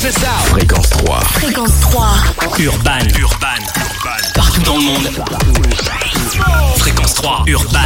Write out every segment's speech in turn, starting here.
this out. Fréquence 3. Fréquence 3. Urban. Partout dans le monde. Fréquence 3. Urban.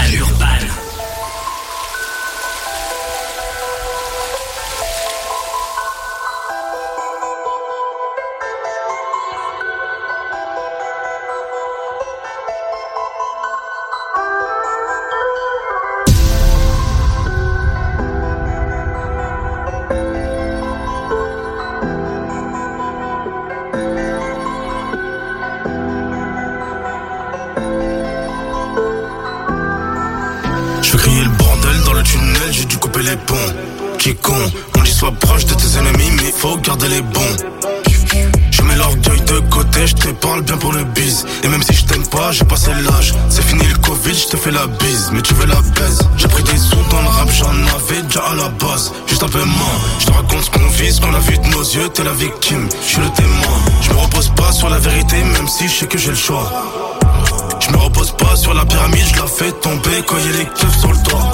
Les ponts, qui con, on dit sois proche de tes ennemis, mais faut garder les bons. Je mets l'orgueil de côté, je te parle bien pour le bise. Et même si je t'aime pas, j'ai passé l'âge. C'est fini le Covid, je te fais la bise, mais tu veux la baise. J'ai pris des sous dans le rap, j'en avais déjà à la base. Juste un peu moins, je te raconte ce qu'on vit, ce qu'on a vu de nos yeux, t'es la victime, je suis le témoin. Je me repose pas sur la vérité, même si je sais que j'ai le choix. Je me repose pas sur la pyramide, je la fais tomber quand y'a les keufs sur le toit.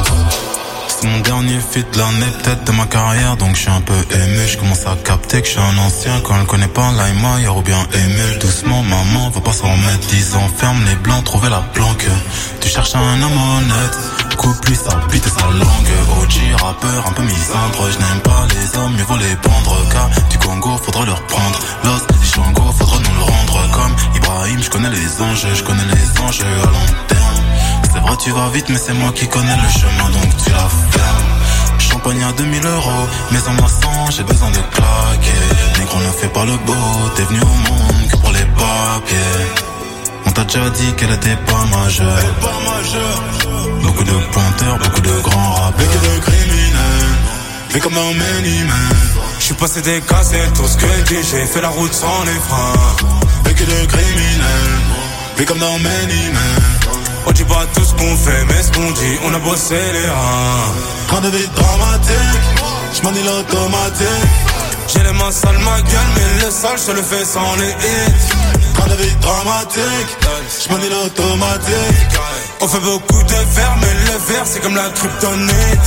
C'est mon dernier feat de l'année, peut-être de ma carrière, donc je suis un peu ému. Je commence à capter que je suis un ancien. Quand elle connaît pas Laima, ou bien Emile. Doucement, maman, va pas s'en remettre. 10 ans, ferme les blancs, trouver la planque. Tu cherches un homme honnête, coupe-lui sa bite et sa langue. OG, rappeur, un peu misandre. Je n'aime pas les hommes, mieux vaut les pendre. Car du Congo, faudra leur prendre. Los, des Shango, faudra nous le rendre. Comme Ibrahim, je connais les anges, à long terme. C'est vrai tu vas vite mais c'est moi qui connais le chemin donc tu la fermes. Champagne à 2000 €, maison à 100, j'ai besoin de claquer. Négro ne fait pas le beau, t'es venu au monde que pour les papiers. On t'a déjà dit qu'elle était pas majeure. Beaucoup de pointeurs, beaucoup de grands rappeurs. Beaucoup de criminels, vu comme dans Many Men. J'suis passé des cassettes, tout ce que dit, j'ai fait la route sans les freins. Beaucoup de criminels, vu comme dans Many Men. On dit pas tout ce qu'on fait, mais ce qu'on dit, on a bossé les reins. Train de vie dramatique, j'manie l'automatique. J'ai les mains sales, ma gueule, mais le sale, je le fais sans les hits. Train de vie dramatique, j'manie l'automatique. On fait beaucoup de verre, mais le verre, c'est comme la kryptonite.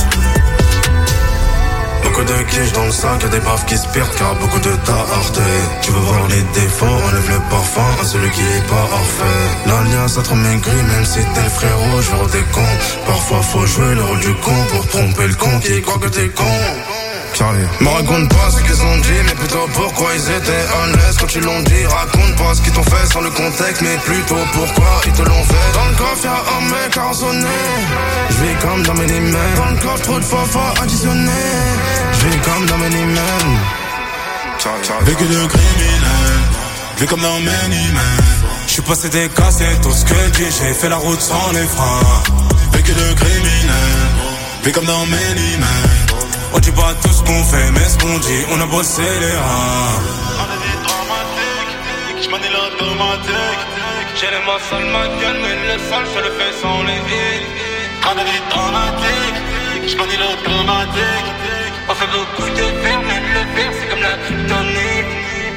Beaucoup de quiches dans le sac, y'a des baffes qui se perdent car beaucoup de tarté. Tu veux voir les défauts, enlève le parfum à celui qui est pas parfait. L'alliance a trop maigri, même si t'es le frérot, je vais des cons. Parfois faut jouer le rôle du con pour tromper le con qui croit que t'es con. Me raconte pas ce qu'ils ont dit, mais plutôt pourquoi ils étaient honnêtes quand ils l'ont dit. Raconte pas ce qu'ils t'ont fait sans le contexte, mais plutôt pourquoi ils te l'ont fait. Dans le coffre y'a un mec arraisonné, j'vis comme dans Many Men. Dans le coffre trop de fois additionné, j'vis comme dans Many Men. Vécu de criminel, vu comme dans Many Men. J'suis passé des cassettes, tout ce que dit, j'ai fait la route sans les freins. Vécu de criminel, vu comme dans Many Men. On dit pas tout ce qu'on fait, mais ce qu'on dit, on a bossé les reins. On a des dramatiques, j'manie l'automatique. J'ai les mains sales, ma gueule, mais le sale, je le fais sans les hits. On a des dramatiques, j'manie l'automatique. On fait beaucoup de verre, mais le verre, c'est comme la kryptonite.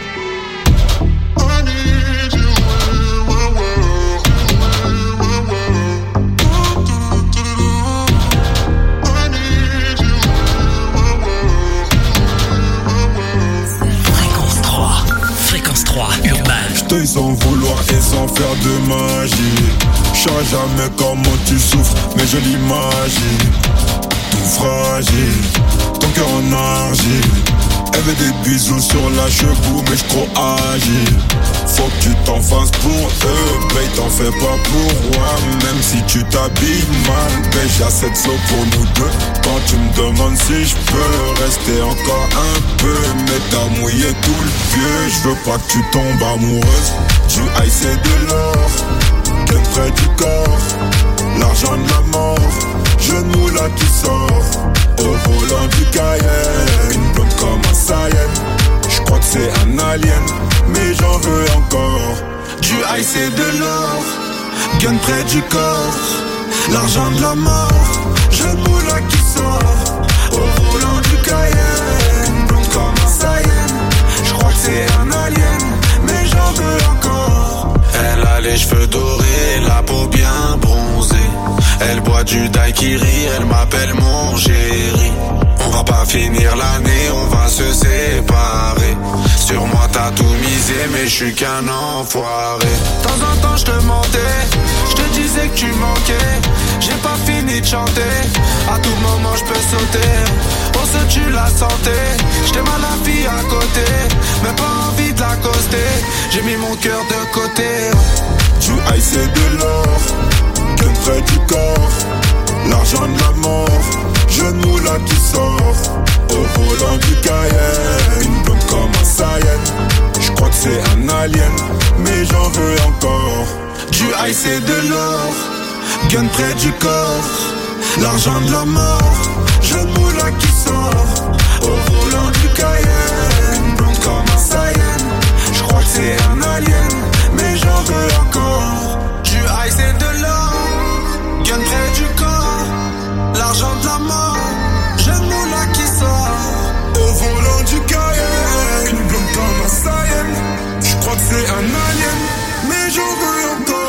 Fréquence 3, Urban. J't'ai sans vouloir et sans faire de magie. J'sais jamais comment tu souffres, mais je l'imagine. Tout fragile, ton cœur en argile. Elle veut des bisous sur la cheveux, mais j't'ro agile. Faut que tu t'en fasses pour eux, mais t'en fais pas pour moi. Même si tu t'habilles mal, mais j'ai assez de flow pour nous deux. Quand tu me demandes si j'peux rester encore un peu, mais t'as mouillé tout le vieux. J'veux pas que tu tombes amoureuse du high, c'est de l'or. T'es près du corps, l'argent de la mort. Genou là qui sort, au volant du Cayenne. Une blonde comme un Saiyan, j'crois que c'est un alien, mais j'en veux encore. Du high c'est de l'or, gun près du corps, l'argent de la mort. Genou là qui sort, au volant du Cayenne. Une blonde comme un Saiyan, j'crois que c'est un alien, mais j'en veux encore. Elle a les cheveux dorés, la peau bien bronzée. Elle boit du daiquiri, elle m'appelle mon chéri. On va pas finir l'année, on va se séparer. disais mais je suis qu'un enfoiré. De temps en temps je te mentais, je te disais que tu manquais. J'ai pas fini de chanter, à tout moment je peux sauter. On se tue la santé, j't'aime à la vie à côté, mais pas envie de l'accoster. J'ai mis mon cœur de côté. Du high c'est de l'or, gun près du corps, l'argent de la mort, jeune moula qui sort. Au volant du Cayenne, une blonde comme un Saiyan. J'crois que c'est un alien, mais j'en veux encore. Du high c'est de l'or, gun près du corps, l'argent de la mort, jeune moula qui sort. Au volant du Cayenne, une blonde comme un Saiyan. J'crois que c'est un alien, mais j'en veux encore. Du high c'est de l'or, gun près du corps, l'argent de la mort, jeune moula qui sort. Au volant du Cayenne, une blonde comme un Saiyan. J'crois que c'est un alien, mais j'en veux encore.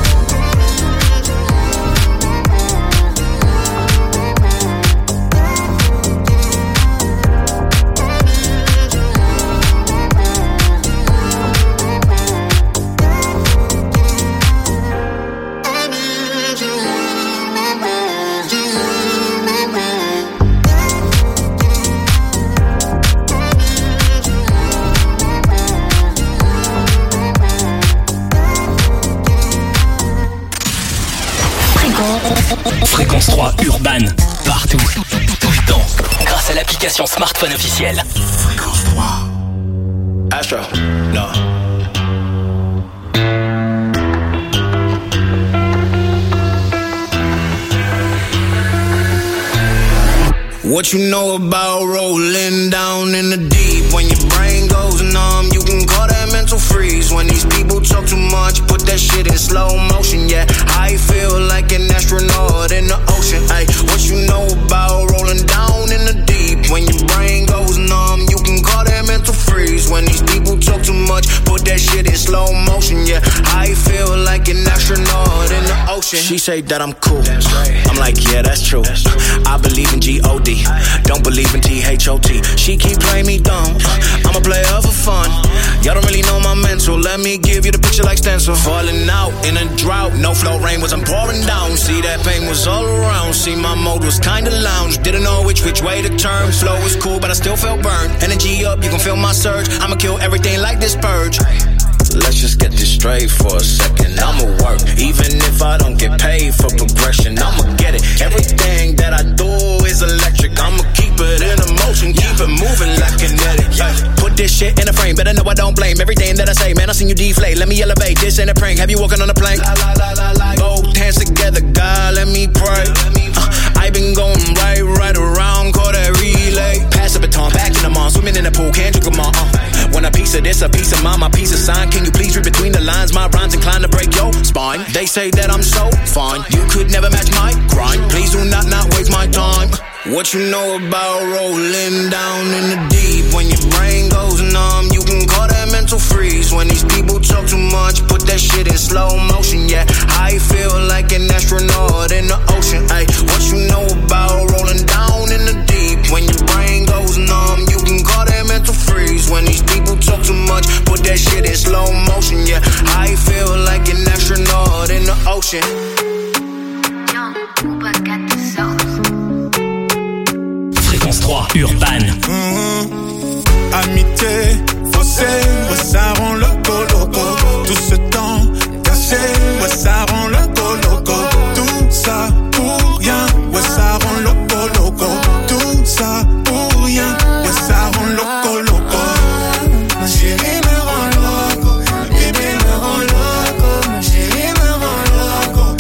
Fréquence 3 Urban, partout, tout le temps, grâce à l'application smartphone officielle. Fréquence 3 Astro, no. What you know about rolling down in the deep? When your brain goes numb, you can call that mental freeze. When these people talk too much, put that shit in slow motion. Yeah, I feel like an astronaut in the ocean. Ay, what you know about rolling down in the deep? When your brain goes numb, you can call that mental freeze. When these people talk too much, put that shit in slow motion. Yeah, I feel like an astronaut in the ocean. She say that I'm cool. That's right. I'm like, yeah, that's true. I believe in G-O-D. Don't believe in T-H-O-T. She keep playing me dumb. I'm a player for fun. Y'all don't really know my mental. Let me give you the picture like stencil. Falling out in a drought. No flow rain was I'm pouring down. See that pain was all around. See my mode was kinda lounge. Didn't know which way to turn. Flow was cool but I still felt burned. Energy up, you can feel my surge. I'ma kill everything like this purge. Let's just get this straight for a second. I'ma work, even if I don't get paid for progression. I'ma get it. Everything that I do is electric. I'ma keep it in motion, keep it moving like kinetic. Yeah. Put this shit in a frame, better know I don't blame everything that I say. Man, I seen you deflate. Let me elevate. This ain't a prank. Have you walking on a plank? Both hands together, God, let me pray. I been going right around, call that relay. Pass the baton, back in the mall, swimming in the pool, can't drink them all. Want a piece of this, a piece of mine, my piece of sign. Can you please read between the lines? My rhymes inclined to break your spine. They say that I'm so fine, you could never match my grind. Please do not waste my time. What you know about rolling down in the deep? When your brain goes numb, you can call that mental freeze. When these people talk too much, put that shit in slow motion. Yeah, I feel like an astronaut in the ocean. Ay, what you know about rolling down in the deep? When your brain goes numb, you can call that mental freeze. When these people talk too much, put that shit in slow motion. Yeah, I feel like an astronaut in the ocean. Fréquence 3 Urban. Amitié, faussée, ouais, ça rend loco. Tout ce temps caché, ouais, ça rend loco. Tout ça pour rien, ouais, ça rend loco. Tout ça pour rien, ouais, ça rend loco. Ma chérie me rend loco, ma bébé me rend loco, ma chérie me rend loco.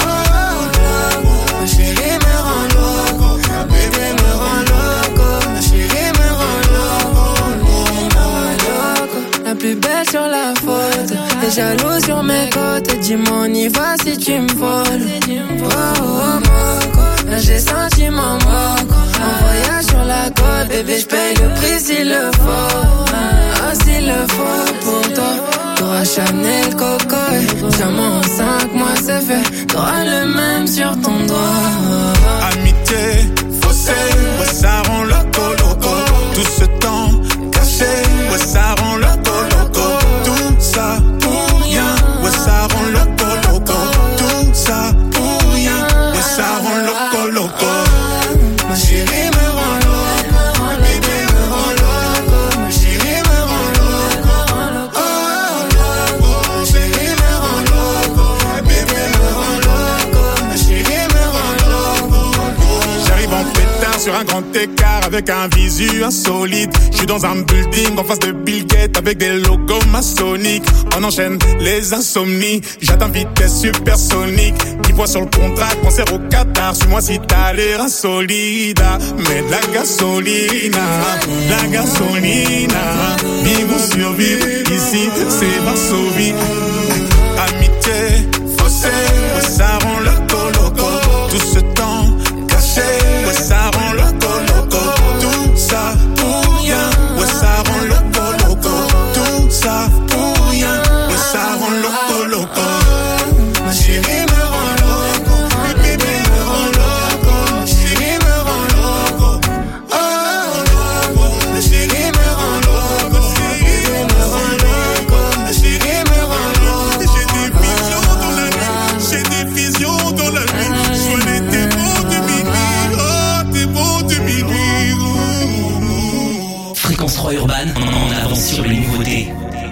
Ma chérie me rend loco, ma bébé me rend loco, ma chérie me rend loco. La plus belle sur la photo, les jaloux sur mes côtes. Dis-moi on y va si tu me voles. Moco, là j'ai senti mon moco. En voyage sur la côte, bébé j'paye le prix s'il le faut. Ah s'il le faut pour toi. T'auras Chanel, Coco et diamant en 5 mois c'est fait. T'auras le même sur ton doigt. Amitié, faussée, ouais, ça rend loco. Tout ce temps caché, ouais, ça rend loco. grand écart avec un visu insolite. J'suis dans un building en face de Bill Gates avec des logos maçonniques. On enchaîne les insomnies, j'atteins vitesse supersonique. 10 fois sur le contrat, concert au Qatar. Suis-moi si t'as l'air insolide. Mais de la gasolina, vivre ou survivre, ici c'est Varsovie. Amitié, faussée, ouais, ça rend loco. Tout ce temps caché, ouais, ça rend loco. Tout ça pour rien, ouais, ça rend loco. Tout ça pour rien, ouais, ça rend loco. Ma chérie me rend loco, le bébé me rend loco. Ma chérie me rend loco, oh, ma chérie me rend loco. Ma chérie me rend loco, ma chérie me rend loco. J'ai des visions dans la nuit, je vois les démons de minuit, oh, démons de minuit. Fréquence 3 Urban, en avance sur les nouveautés.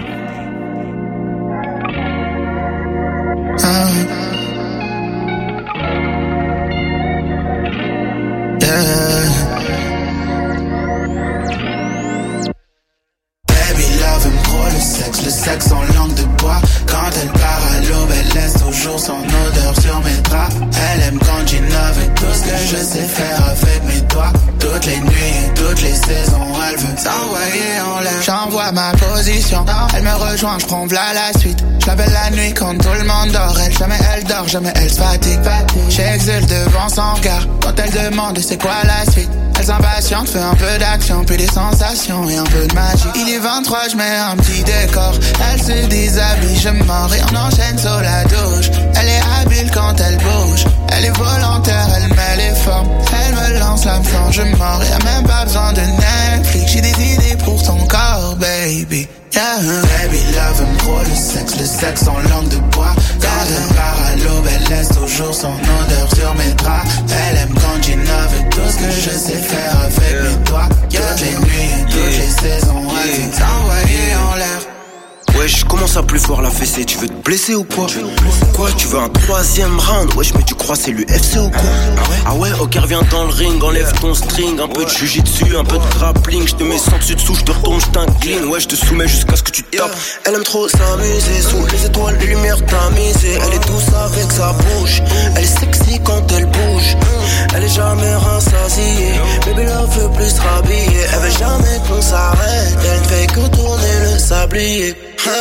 Le sexe en langue de bois. Quand elle part à l'aube, elle laisse toujours son odeur sur mes draps. Elle aime quand j'innove et tout ce que je sais faire avec mes doigts. Toutes les nuits et toutes les saisons, elle veut s'envoyer en l'air. J'envoie ma position, elle me rejoint, je prends v'là la suite. Je l'appelle la nuit quand tout le monde dort. Elle dort, jamais elle se fatigue. J'exulte devant son regard quand elle demande c'est quoi la suite. Elle s'impatiente, fait un peu d'action, puis des sensations et un peu de magie. Il est 23, je mets un petit décor. Elle se déshabille, je mords et on enchaîne sur la douche. Elle est habile quand elle bouge. Elle est volontaire, elle met les formes. Elle me lance la flamme, je mords. Y'a même pas besoin de Netflix. J'ai des idées pour ton corps, baby. Yeah. Baby love aime trop le sexe en langue de bois. Quand elle part à l'aube, elle laisse toujours son odeur sur mes draps. Elle aime quand j'innove et tout ce que je sais faire avec mes doigts. Toutes les nuits et toutes les saisons, elle veut t'envoyer en l'air. Wesh, commence à plus fort la fessée, tu veux te blesser ou quoi? Quoi, tu veux un 3e round? Wesh, mais tu crois c'est l'UFC ou quoi? Ah ouais, ok, reviens dans le ring, enlève ton string. Un peu de jujitsu, un peu de grappling. Je te mets sans dessus dessous, je te retourne, je t'incline. Ouais, je te soumets jusqu'à ce que tu tapes. Elle aime trop s'amuser, sous les étoiles, les lumières tamisées. Elle est douce avec sa bouche, elle est sexy quand elle bouge. Elle est jamais rassasiée, baby love veut plus se rhabiller. Elle veut jamais qu'on s'arrête, elle ne fait que tourner le sablier.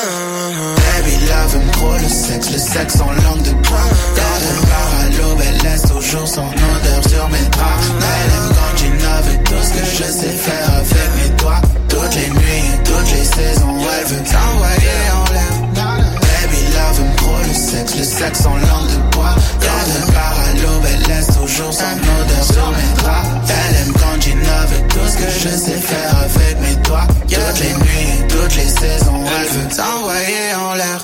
Baby love aime trop le sexe en langue de bois. Quand elle part à l'aube, elle laisse toujours son odeur sur mes draps. Elle aime quand j'innove et tout ce que je sais faire avec mes doigts. Toutes les nuits et toutes les saisons, elle veut t'envoyer en l'air. Baby love aime trop le sexe en langue de bois. Quand elle part à l'aube, elle laisse toujours son odeur sur mes draps. Elle aime quand j'innove et tout ce que je sais faire avec mes doigts. Toutes les nuits et toutes les saisons, elle veut t'envoyer en l'air.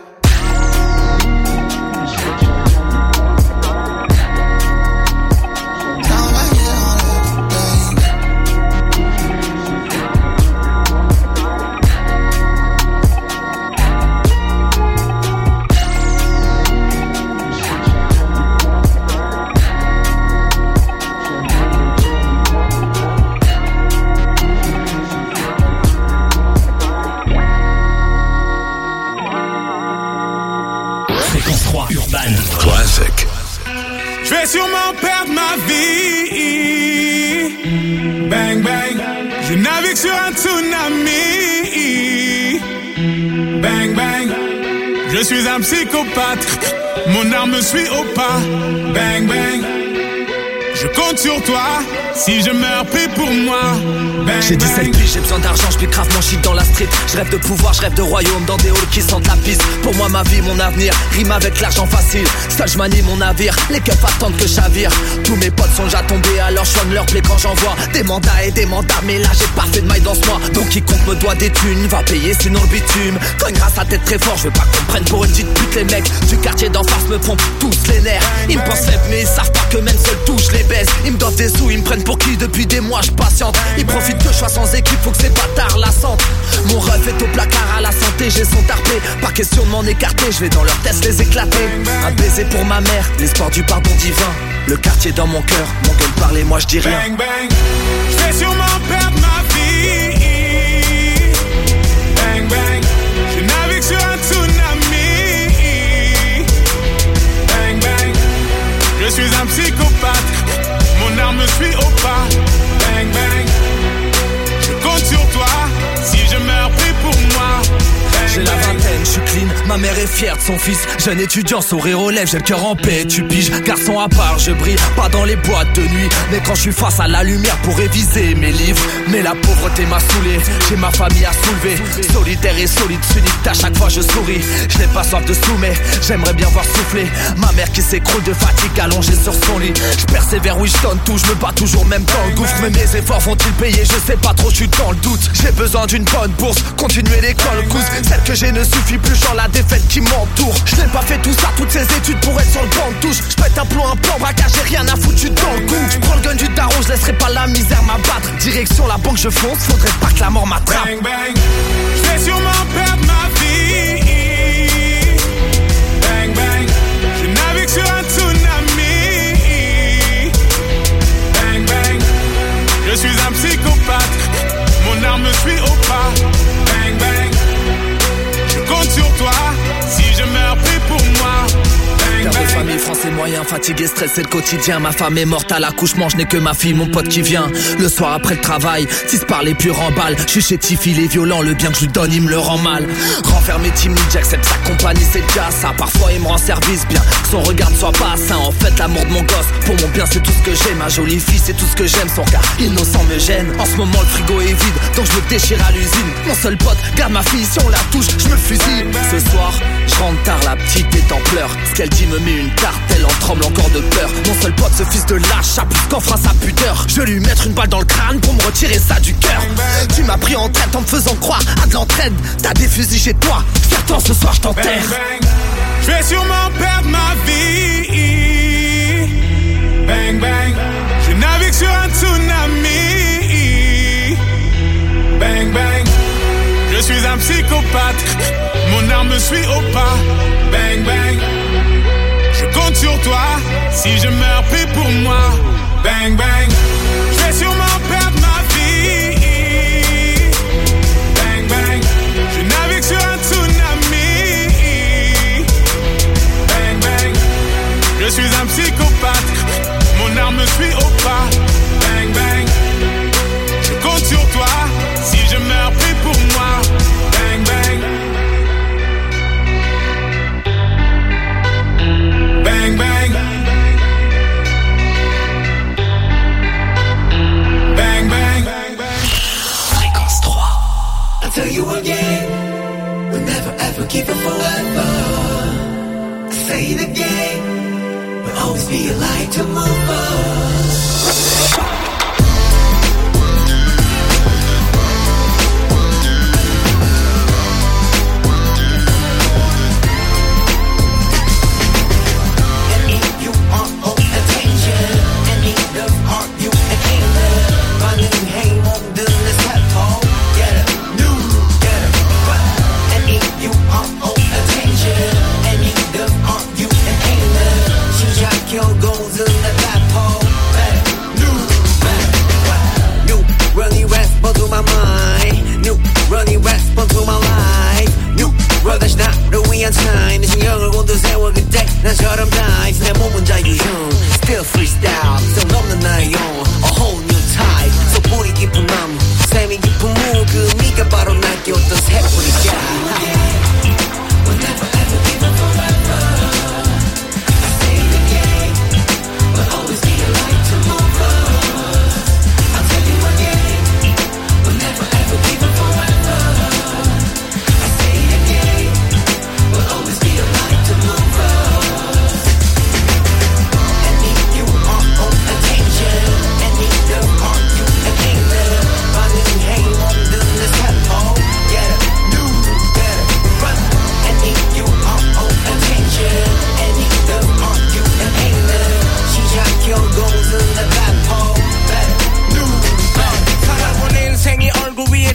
Classic. Je vais sûrement perdre ma vie. Bang bang. Je navigue sur un tsunami. Bang bang. Je suis un psychopathe. Mon arme me suit au pas. Bang bang. Je compte sur toi. Si je meurs, prie pour moi. Bang, j'ai 17 piges, j'ai besoin d'argent, je grave mon shit dans la street. Je rêve de pouvoir, je rêve de royaume dans des halls qui sentent la piste. Pour moi ma vie, mon avenir, rime avec l'argent facile. Seul je manie mon navire, les keufs attendent que j'avire. Tous mes potes sont déjà tombés, alors je soigne leur plaie quand j'envoie des mandats et des mandats. Mais là j'ai pas fait de maille dans ce mois, donc quiconque me doit des thunes va payer sinon le bitume. Cognera sa tête très fort, je veux pas qu'on me prenne pour une petite pute. Les mecs du quartier d'en face me pompent tous les nerfs. Ils me pensent faible mais ils savent pas que même seul touche les baisse. Ils me doivent des sous, ils me prennent pour qui depuis des mois je patiente. Ils profitent que choix sans équipe, faut que c'est pas tard la sente. Mon ref est au placard à la santé, j'ai son tarpé. Pas question de m'en écarter, je vais dans leur test les éclater. Un baiser pour ma mère, l'espoir du pardon divin. Le quartier dans mon cœur, mon gueule parle et moi je dis rien. Bang bang, je vais sûrement perdre ma vie. Bang bang, je navigue sur un tsunami. Bang bang, je suis un psychopathe. Mon arme me suit au pas. Bang bang, je compte sur toi. Si je meurs, prie pour moi. J'ai la vingtaine, je suis clean, ma mère est fière de son fils. Jeune étudiant, sourire aux lèvres, j'ai le cœur en paix, tu piges. Garçon à part, je brille, pas dans les boîtes de nuit. Mais quand je suis face à la lumière pour réviser mes livres. Mais la pauvreté m'a saoulé, j'ai ma famille à soulever. Solitaire et solide, sunite, à chaque fois je souris. Je n'ai pas soif de sous, mais j'aimerais bien voir souffler ma mère qui s'écroule de fatigue allongée sur son lit. Je persévère, oui je donne tout, je me bats toujours même dans le gouffre. Mais mes efforts vont-ils payer, je sais pas trop, je suis dans le doute. J'ai besoin d'une bonne bourse, continuer l'école, cousse. Celle que j'ai ne suffit plus, genre la défaite qui m'entoure. Je n'ai pas fait tout ça, toutes ces études pour être sur le banc de touche. Je pète un plomb, un plan braquage, j'ai rien à foutre dans le cou. Je prends le gun du daron, je laisserai pas la misère m'abattre. Direction la banque, je fonce, faudrait pas que la mort m'attrape. Bang bang, je vais sûrement perdre ma vie. Bang bang, je navigue sur un tsunami. Bang bang, je suis un psychopathe. Mon arme me suit au pas. Bang bang, je compte sur toi. Si je meurs, prie pour moi. Père de famille, français moyen, fatigué, stressé le quotidien. Ma femme est morte à l'accouchement, je n'ai que ma fille, mon pote qui vient. Le soir après le travail, si se parle et puis remballe. Je suis chétif, il est violent, le bien que je lui donne, il me le rend mal. Renfermé, timide, j'accepte sa compagnie, c'est déjà ça. Parfois il me rend service, bien que son regard ne soit pas sain. En fait, l'amour de mon gosse, pour mon bien c'est tout ce que j'ai. Ma jolie fille, c'est tout ce que j'aime, son regard innocent me gêne. En ce moment le frigo est vide, donc je me déchire à l'usine. Mon seul pote, garde ma fille, si on la touche, je me fusille. Ce soir, je rentre tard, la petite est en pleurs. Ce qu'elle dit me met une tarte, elle en tremble encore de peur. Mon seul pote, ce fils de lâche, a plus qu'en fera sa pudeur. Je vais lui mettre une balle dans le crâne pour me retirer ça du cœur. Tu m'as pris en traite en me faisant croire à de l'entraide. T'as des fusils chez toi, fier-toi, ce soir je t'enterre. Je vais sûrement perdre ma vie. Bang bang, je navigue sur un tsunami. Bang bang, je suis un psychopathe. Mon arme me suit au pas. Bang bang, je compte sur toi. Si je meurs, prie pour moi. Bang bang, je vais sûrement perdre ma vie. Bang bang, je navigue sur un tsunami. Bang bang, je suis un psychopathe. Mon arme me suit au pas. Bang bang, je compte sur toi. Si je meurs, prie pour moi. Bang bang, bang bang, bang bang. Fréquence 3. I'll tell you again, we'll never ever keep it forever. Say it again, we'll always be a light to move us. Your goals in the tadpole.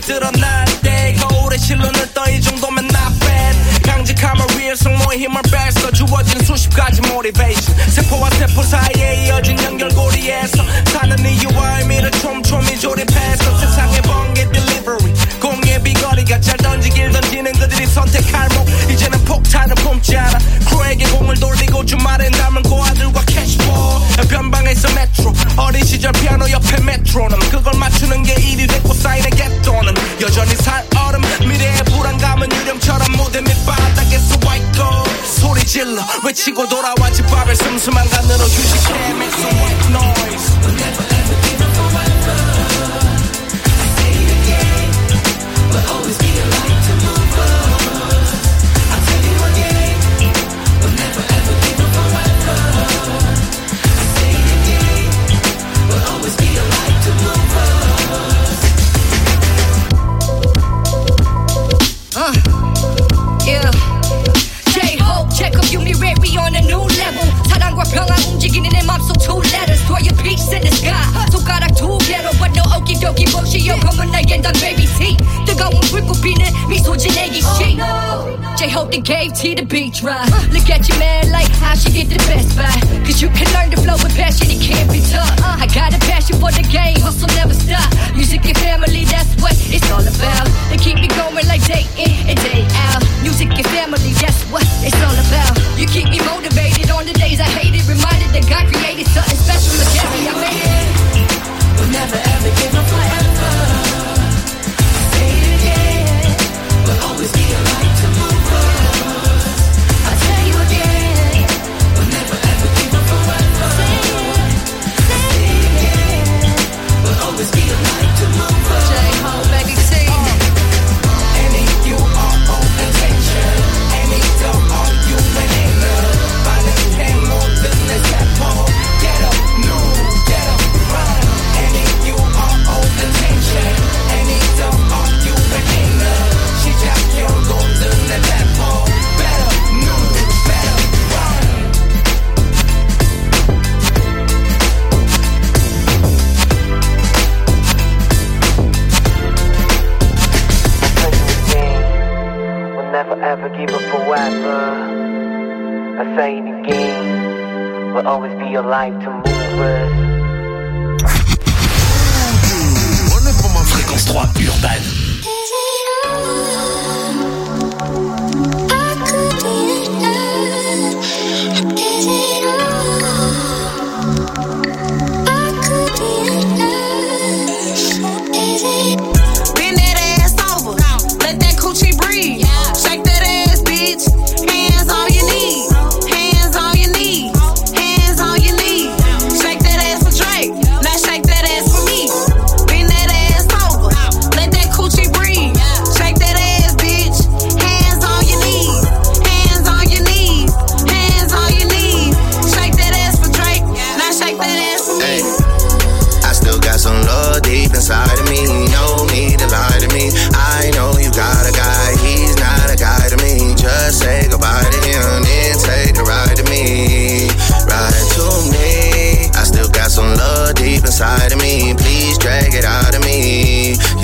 드러날 때 거울에 실눈을 떠 이 정도면 not bad. 강직함을 위해 성모의 힘을 뺐어. 주어진 수십 가지 motivation. 세포와 세포 사이에 이어진 연결고리에서 사는 이유와 의미를 촘촘히 조립했어. 세상의 번개 delivery 공의 비거리가 잘 던지길 던지는 그들이 선택할 목. 이제는 폭탄을 품지 않아. 크루에게 공을 돌리고 주말엔 남은 고아들과 캐시볼. 변방에서 메트로 어린 시절 피아노 옆에 메트로놈. 그걸 맞추는 게 일이 됐고 사인의 갯돈은 여전히 살 얼음. 미래의 불안감은 유령처럼 무대 밑바닥에서 white 소리 질러 외치고 돌아와 집밥을 슴슴한 간으로 휴식해. Make some white noise. We'll never ever give up forever. I say it again. We'll always be a light to move us. I'll tell you again. We'll never ever give up forever. I say it again. We'll always be a light to move us. Yeah. J-Hope, check up Unirary on a new level. 사랑과 평화 움직이는 내 맘속 two letters. Throw your peace in the sky. 손가락 두 개로 but no okidoki bullshit. 검은 날개는 단 baby T. 뜨거운 불꽃 피는 미소 지내기 씨. J-Hope that gave T the beach ride. Look at your man like how she get the best buy. Cause you can learn to flow with passion, it can't be taught. I got a passion for the game, hustle never stop. Music and family, that's what it's all about. They keep me going like day in and day out. Music and family, that's what it's all about. You keep me motivated on the days I hate it. Reminded that God created something special to carry. I made it. We'll never ever give up forever. Say it again. We'll always be a light to move us. I'll tell you again. We'll never ever give up forever. Say it again. We'll always be a light to move us. J-Hope, baby T. Any you are on attention. Any don't are you winning love. 반응 행모든 내 세포. Get up, no, get up, run. Any you are on attention. Any don't are you winning love. 시작 결국은 내 세포. Better, no, better, run. We'll never ever give up forever. I say it again. We'll always be your light to move us. Fréquence 3 Urban. Bend that ass over, let that coochie breathe. Shake that ass, bitch. Hands on your knees, hands on your knees, hands on your knees. Shake that ass for Drake, now shake that ass for me. Bend that ass over, let that coochie breathe. Shake that ass, bitch. Hands on your knees, hands on your knees, hands on your knees. Shake that ass for Drake, now shake that ass for me. I still got some love deep inside of me. No need to lie to me. I know you got a guy, he's not a guy to me. Just say goodbye to him, then take the ride to me. Ride to me. I still got some love deep inside of me. Please drag it out of me. You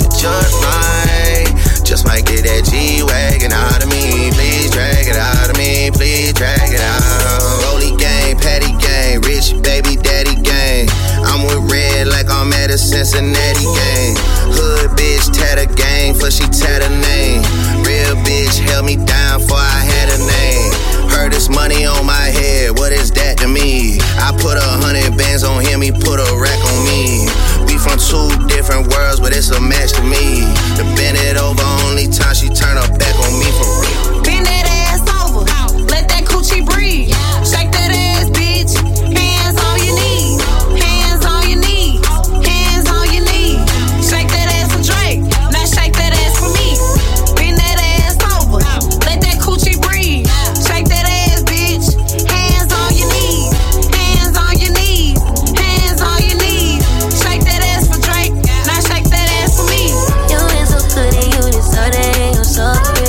just might get that G-Wagon out of me. Please drag it out of me. Please drag it out. Rolly gang, patty gang, rich baby daddy gang. I'm with Red like I'm at a Cincinnati game. Hood bitch, tatter gang, for she tatter name. Real bitch held me down for I had a name. Heard this money on my head, what is that to me? I put 100 bands on him, he put a rack on me. We from two different worlds, but it's a match to me. To bend it over, only time she turn her back on me for real. Bend that ass over, let that coochie breathe. Shake that ass, bitch. Hands on your knees, hands on your knees, hands on your knees. Shake that ass for Drake, now shake that ass for me. Bend that ass over, let that coochie breathe. Shake that ass, bitch. Hands on your knees, hands on your knees, hands on your knees. Shake that ass for Drake, now shake that ass for me. You ain't so good and you deserve it, you so good.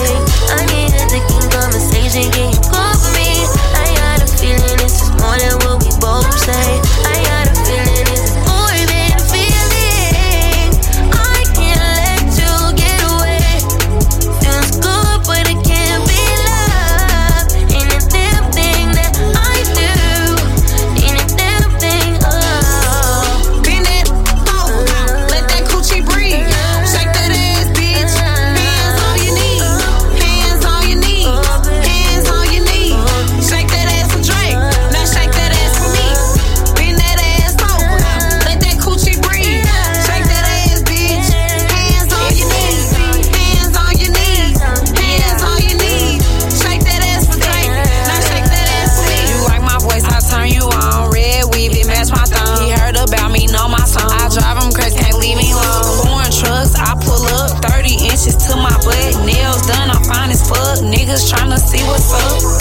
just tryna see what's up.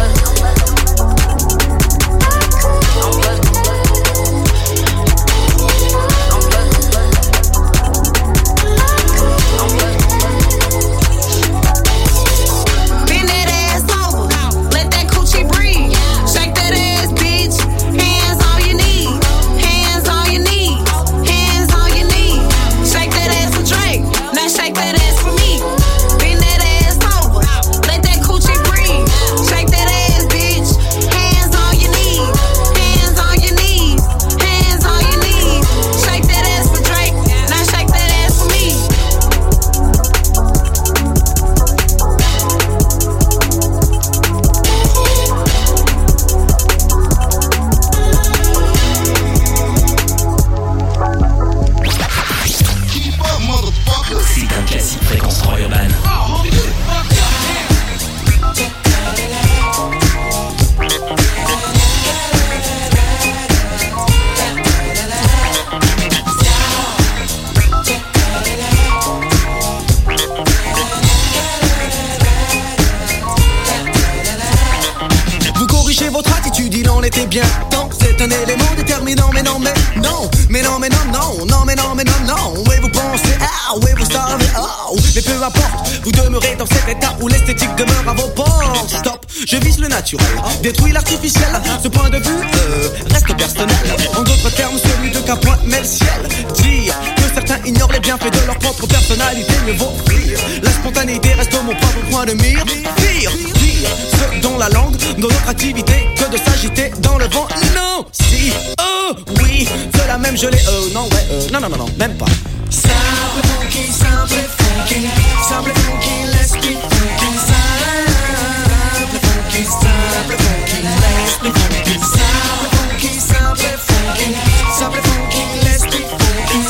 Détruis l'artificiel, ce point de vue reste personnel. En d'autres termes, celui de qu'un point met le ciel. Dire que certains ignorent les bienfaits de leur propre personnalité mieux vaut rire. La spontanéité reste mon propre point de mire. Pire, ce dont la langue de notre activité que de s'agiter dans le vent. Non, si, oh, oui, de la même gelée. Non, ouais, non, même pas. Simple funky, simple funky, simple funky, let's be funky. Simple funky, simple funky, let's be funky. Simple funky, simple funky, simple funky, let's be funky.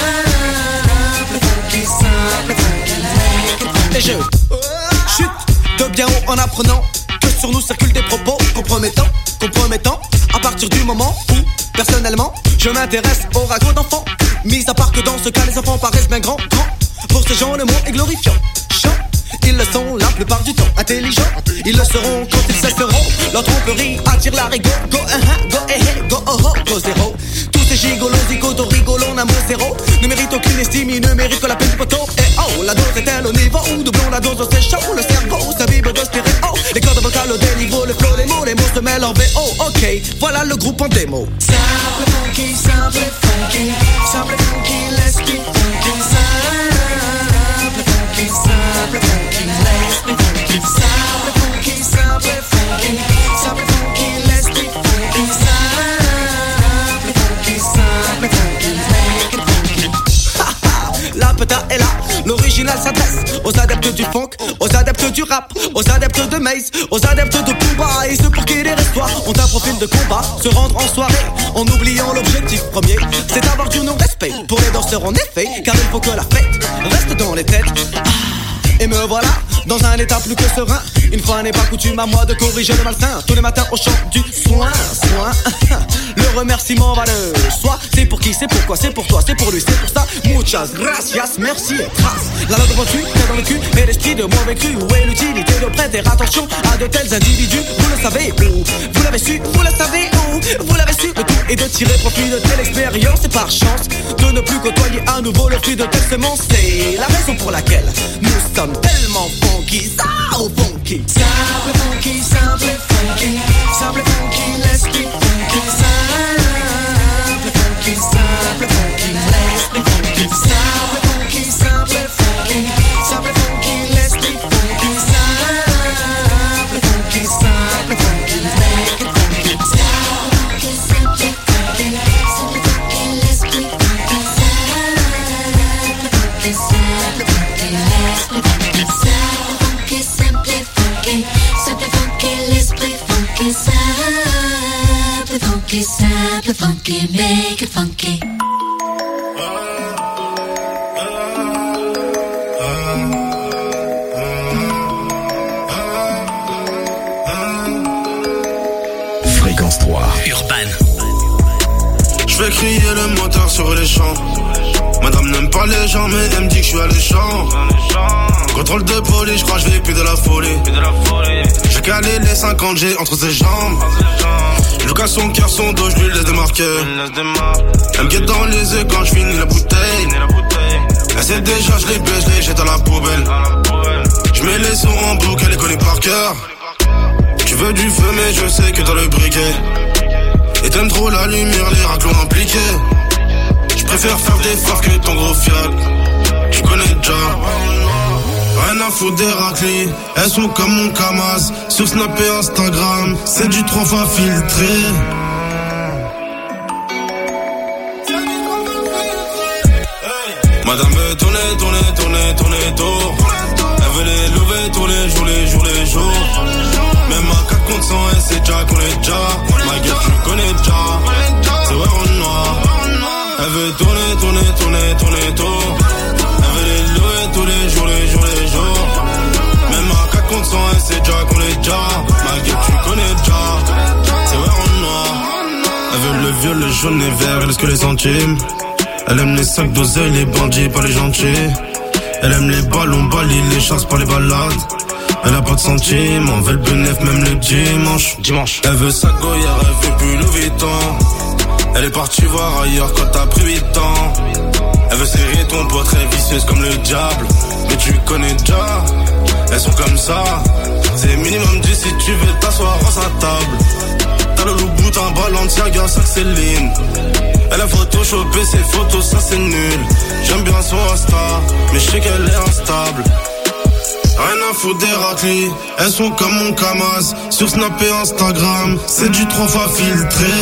Simple funky, simple funky, make it funky. Et je chute de bien haut en apprenant que sur nous circulent des propos compromettants, à partir du moment où, personnellement, je m'intéresse au ragot d'enfants. Mis à part que dans ce cas, les enfants paraissent bien grands. Pour ces gens, le mot est glorifiant. Ils le sont la plupart du temps. Intelligents, ils le seront quand ils cesseront. Leur tromperie attire la rigo. Go, go, go, zéro. Tous ces gigolos, zigotos, rigolons, un mot zéro. Ne méritent aucune estime, ils ne méritent que la peine du poteau. Et oh, la dose est-elle au niveau où doublons la dose, c'est chaud. Le cerveau s'imbibe de stéréo. Les cordes vocales au déniveau, le flow, les mots se mêlent en VO. Ok, voilà le groupe en démo. Simple funky, simple funky, simple funky, let's be funky. Simple funky, simple funky, let's be funky. Simple funky, simple funky, simple funky, let's be funky. Simple funky, simple funky, make it funky. La peta est là, l'original s'adresse aux adeptes du funk, aux adeptes du rap, aux adeptes de Maze, aux adeptes de Pumba et ceux pour qui les restoirs ont un profil de combat. Se rendre en soirée en oubliant l'objectif premier, c'est avoir du non-respect pour les danseurs en effet, car il faut que la fête reste dans les têtes. Et me voilà dans un état plus que serein. Une fois n'est pas coutume à moi de corriger le malsain. Tous les matins au chant du soin. Le remerciement va de soi. C'est pour qui, c'est pourquoi, c'est pour toi, c'est pour lui, c'est pour ça. Muchas gracias, merci et trace. La langue reçue, c'est dans le cul, et l'esprit de mauvais cru. Où est l'utilité de prêter attention à de tels individus? Vous le savez où? Vous l'avez su, vous le savez où? Vous l'avez su, le tout est de tirer profit de telle expérience. Et par chance, de ne plus côtoyer à nouveau le fruit de telle semence. C'est la raison pour laquelle nous sommes tellement funky, so funky. Simple funky, simple funky, simple funky, let's be funky. Simple funky, simple funky, let's be funky. Simple funky, simple funky, simple funky, let's be funky. Simple funky, simple funky, make it funky. Simple funky, simple funky, simple funky, let's be funky. Simple funky, simple funky, let's be funky. Simple funky, simple funky, let's play funky. Simple funky, simple funky, make it funky. Fréquence 3, Urban. Je fais crier le moteur sur les champs. Madame n'aime pas les gens, mais elle me dit que je suis alléchant. Contrôle de police, j'crois j'vais plus de la folie. J'ai calé les 50 G entre ses jambes. Je casse son cœur, son dos, j'lui laisse des marqueurs. Elle me guette dans les yeux quand j'finis la bouteille. Elle sait déjà, j'les baisse, j'les jette à la poubelle. J'mets les sons en boucle, elle les connaît par cœur. Tu veux du feu mais je sais que t'as le briquet. Et t'aimes trop la lumière, les raclons impliqués. J'préfère faire des phares que ton gros fiac. Tu connais déjà. Rien à foutre des raclis. Elles sont comme mon Kamaz. Sur Snap et Instagram, c'est du 3 fois filtré. Madame veut tourner tour. Elle veut les lever tous les jours. Même à 4 contre 100, elle sait déjà qu'on est déjà. Ma gueule, tu connais déjà. C'est vrai en noir. Elle veut tourner tour. Elle veut les lever tous les jours. Même à 4 contre 100, elle sait déjà qu'on est déjà. Ma gueule, tu connais déjà. C'est vrai en noir. Elle veut le viol, le jaune et vert, elle que les centimes. Elle aime les sacs d'oseille, les bandits, pas les gentils. Elle aime les ballons, balis, les chasses, pas les balades. Elle a pas de centimes, on veut le bénéf même le dimanche. Elle veut sa goyère, elle veut plus le Vuitton. Elle est partie voir ailleurs quand t'as pris 8 ans. Elle veut serrer ton poids, très vicieuse comme le diable. Mais tu connais déjà, elles sont comme ça. C'est minimum 10 si tu veux t'asseoir à sa table. T'as le loup bout, un Balenciaga, ça c'est Céline. Elle a photoshopé ses photos, ça c'est nul. J'aime bien son Insta, mais je sais qu'elle est instable. Rien à foutre des raclis, elles sont comme mon Kamaz. Sur Snap et Instagram, c'est du 3 fois filtré.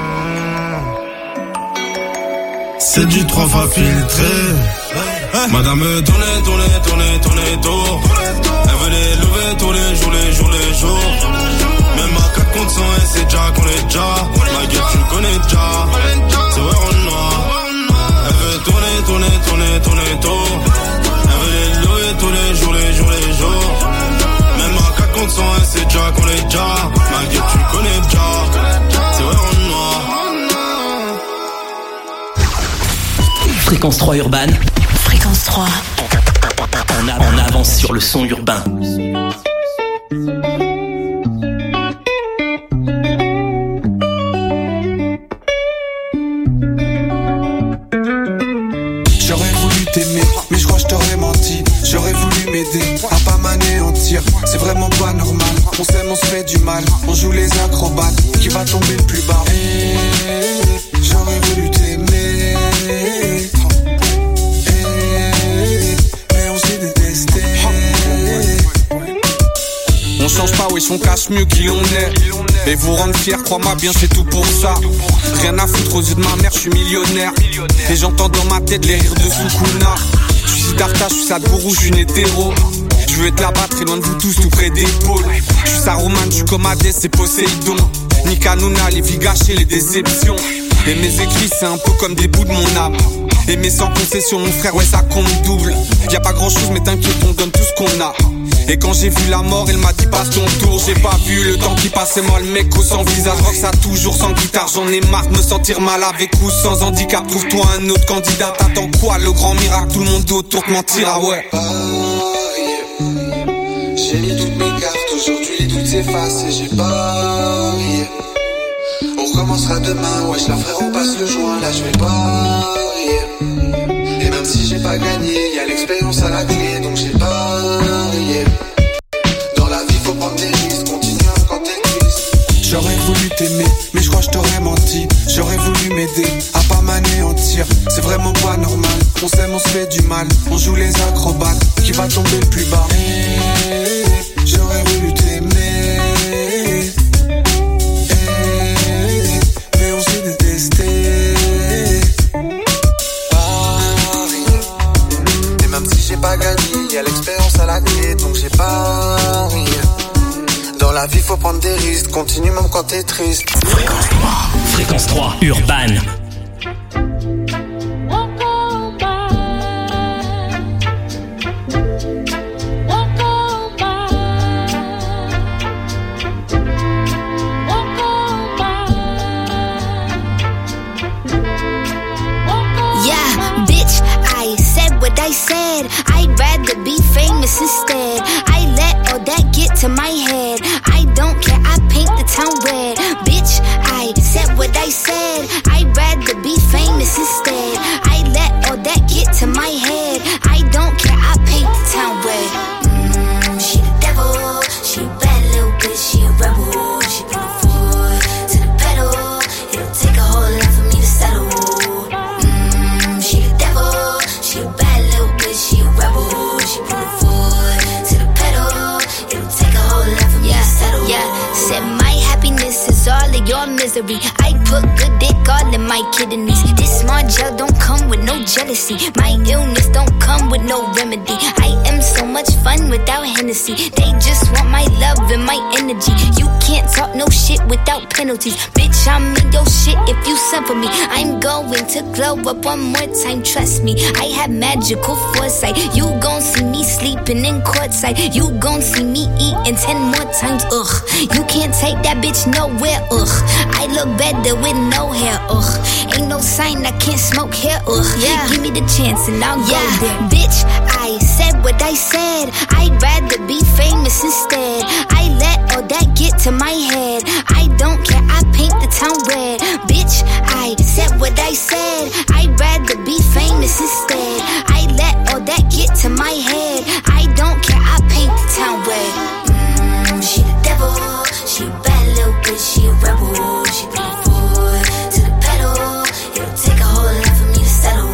C'est du 3 fois filtré. Madame veut tourner tour. Elle veut les lever tous les jours. Même à 4 contre 100, elle sait déjà qu'on est déjà. Ma gueule, tu connais déjà. C'est vrai en noir. Elle veut tourner tour. Elle veut les lever tous les jours. Même à 4 contre 100, elle sait déjà qu'on est déjà. Ma gueule, tu connais déjà. C'est vrai en noir. Fréquence 3 Urban. Fréquence 3. On avance sur le son urbain. J'aurais voulu t'aimer, mais je crois que je t'aurais menti. J'aurais voulu m'aider à pas m'anéantir. C'est vraiment pas normal. On s'aime, on se fait du mal. On joue les acrobates. Qui va tomber le plus bas? J'aurais voulu t'aimer. Mais on s'est détesté. On change pas, wesh, on cache mieux qui on est. Et vous rendre fier, crois-moi bien, c'est tout pour ça. Rien à foutre aux yeux de ma mère, je suis millionnaire. Et j'entends dans ma tête les rires de Sukuna. Je suis Siddhartha, je suis Sadhguru, je suis hétéro. Je veux être là-bas, très loin de vous tous, tout près des pôles. Je suis Saruman, je suis comme Hadès, c'est Poséidon. Nikanuna, les vies gâchées, les déceptions. Et mes écrits, c'est un peu comme des bouts de mon âme. Aimer sans concession, mon frère, ouais, ça compte double. Y'a pas grand chose, mais t'inquiète, on donne tout ce qu'on a. Et quand j'ai vu la mort, elle m'a dit passe ton tour. J'ai pas vu le temps qui passait, moi le mec au sans visage. Rock ça toujours sans guitare, j'en ai marre de me sentir mal avec ou sans handicap. Trouve-toi un autre candidat, t'attends quoi? Le grand miracle, tout le monde autour te mentir, ah ouais. J'ai mis toutes mes cartes, aujourd'hui les doutes s'effacent et j'ai parié. On recommencera demain, wesh la frère on passe le joint, là je vais parier. Et même si j'ai pas gagné, y'a l'expérience à la clé, donc j'ai parié. Dans la vie faut prendre des risques, continue quand t'es triste. J'aurais voulu t'aimer, mais je crois que je t'aurais menti. J'aurais voulu m'aider à pas m'anéantir. C'est vraiment pas normal, on s'aime, on se fait du mal. On joue les acrobates, qui va tomber le plus bas? J'aurais voulu t'aimer, mais on s'est détesté. Et même si j'ai pas gagné, y'a l'expérience à la clé, donc j'ai parié. Dans la vie faut prendre des risques, continue même quand t'es triste. Fréquence 3 Urban. I said, I'd rather be famous instead. I let all that get to my head. I don't care, I paint the town red. Bitch, I said what I said. I'd rather be famous instead. I let all that get to my head. I don't care, I paint the town red. She the devil, she a bad little bitch, she a rebel. She put her foot to the pedal. It'll take a whole lot for me to settle. She the devil, she a bad little bitch, she a rebel. She put her foot to the pedal. It'll take a whole lot for me to settle. Yeah, said my happiness is all of your misery. I put good dick all in my kidneys. This small gel don't come with no jealousy. My illness don't come with no remedy. I am so much fun without Hennessy. They just want my love and my energy. You can't talk no shit without penalties. Bitch, I'm in your shit if you send for me. I'm going to glow up one more time, trust me. I have magical foresight. You gon' see me sleeping in courtside. You gon' see me eating 10 more times, ugh. You can't take that bitch nowhere, ugh. I look better with no hair, ugh. Ain't no sign I can't smoke here, ugh. Yeah. Give me the chance and I'll go there. Bitch, I said what I said. I'd rather be famous instead. I let all that get to my head. I don't care, I paint the town red. Bitch, I said what I said. I'd rather be famous instead. I let all that get to my head. I don't care, I paint the town red. She the devil, she a bad little bitch, she a rebel. She put her foot to the pedal. It'll take a whole lot for me to settle.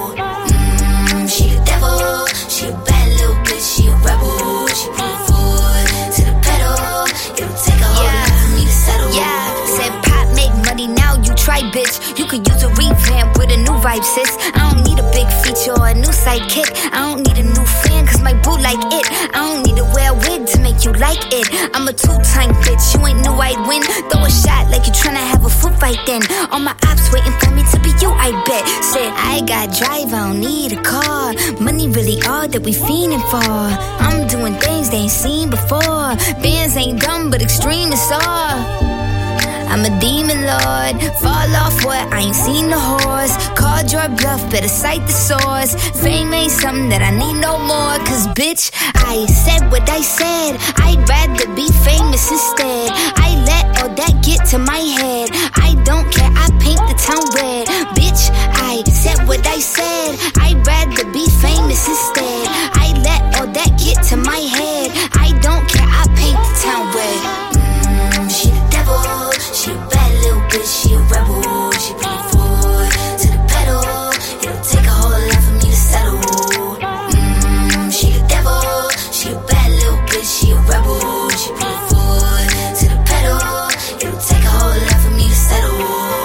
She the devil, she a bad little bitch, she a rebel. She put her foot to the pedal. It'll take a whole lot for me to settle. Yeah, said pop make money now, you try bitch. You could use a revamp with a new vibe, sis. I don't need a big feature or a new sidekick. I don't need a new fan cause my boo like it. I don't need to wear a wig to make you like it. I'm a two-time bitch, you ain't knew I'd win. Throw a shot like you tryna have a foot fight then. All my ops waiting for me to be you, I bet. Said I got drive, I don't need a car. Money really all that we fiending for. I'm doing things they ain't seen before. Bands ain't dumb but extreme is all. I'm a demon lord, fall off what, I ain't seen the horse. Called your bluff, better cite the source. Fame ain't something that I need no more. Cause bitch, I said what I said. I'd rather be famous instead. I let all that get to my head. I don't care, I paint the town red. Bitch, I said what I said. I'd rather be famous instead. I let all that get to my head. I don't care, I paint the town red. She the devil, she a bad little bitch, she a rebel. She put her foot to the pedal. It'll take a whole lot for me to settle. She the devil, she a bad little bitch, she a rebel. She put her foot to the pedal. It'll take a whole lot for me to settle.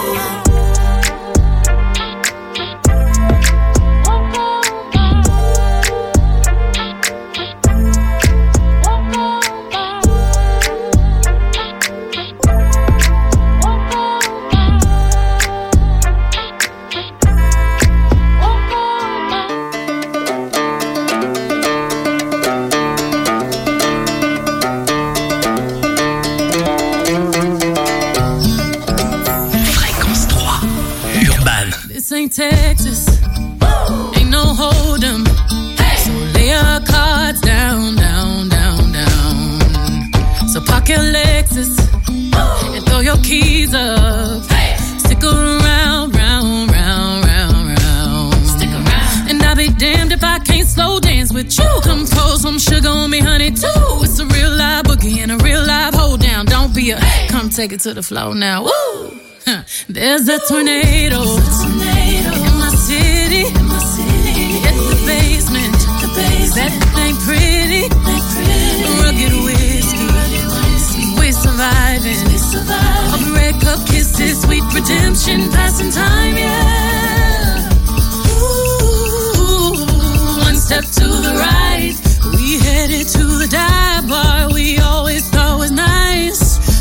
Texas, ain't no hold 'em. So lay your cards down, down, down, down. So park your Lexus and throw your keys up. Stick around, round, round, round, round. Stick around. And I'll be damned if I can't slow dance with you. Come pour some sugar on me, honey, too. It's a real live boogie and a real live hold down. Don't be a come take it to the floor now. Woo! There's a tornado in my city. It's the basement. That ain't pretty. Rugged whiskey. We're surviving. Of red cup kisses, sweet redemption, passing time, yeah. Ooh, one step to the right. We headed to the dive bar we always thought was nice.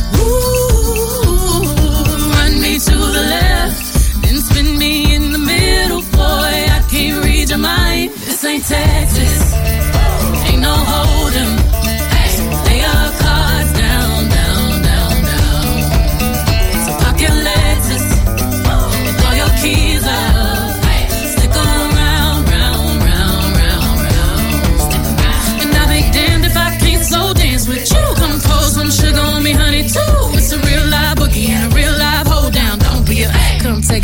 To the left, then spin me in the middle, boy. I can't read your mind. This ain't Texas, ain't no hold 'em. Lay your cards down, down, down, down. So park your Lexus and throw your keys up. Stick around, round, round, round, round. Stick around.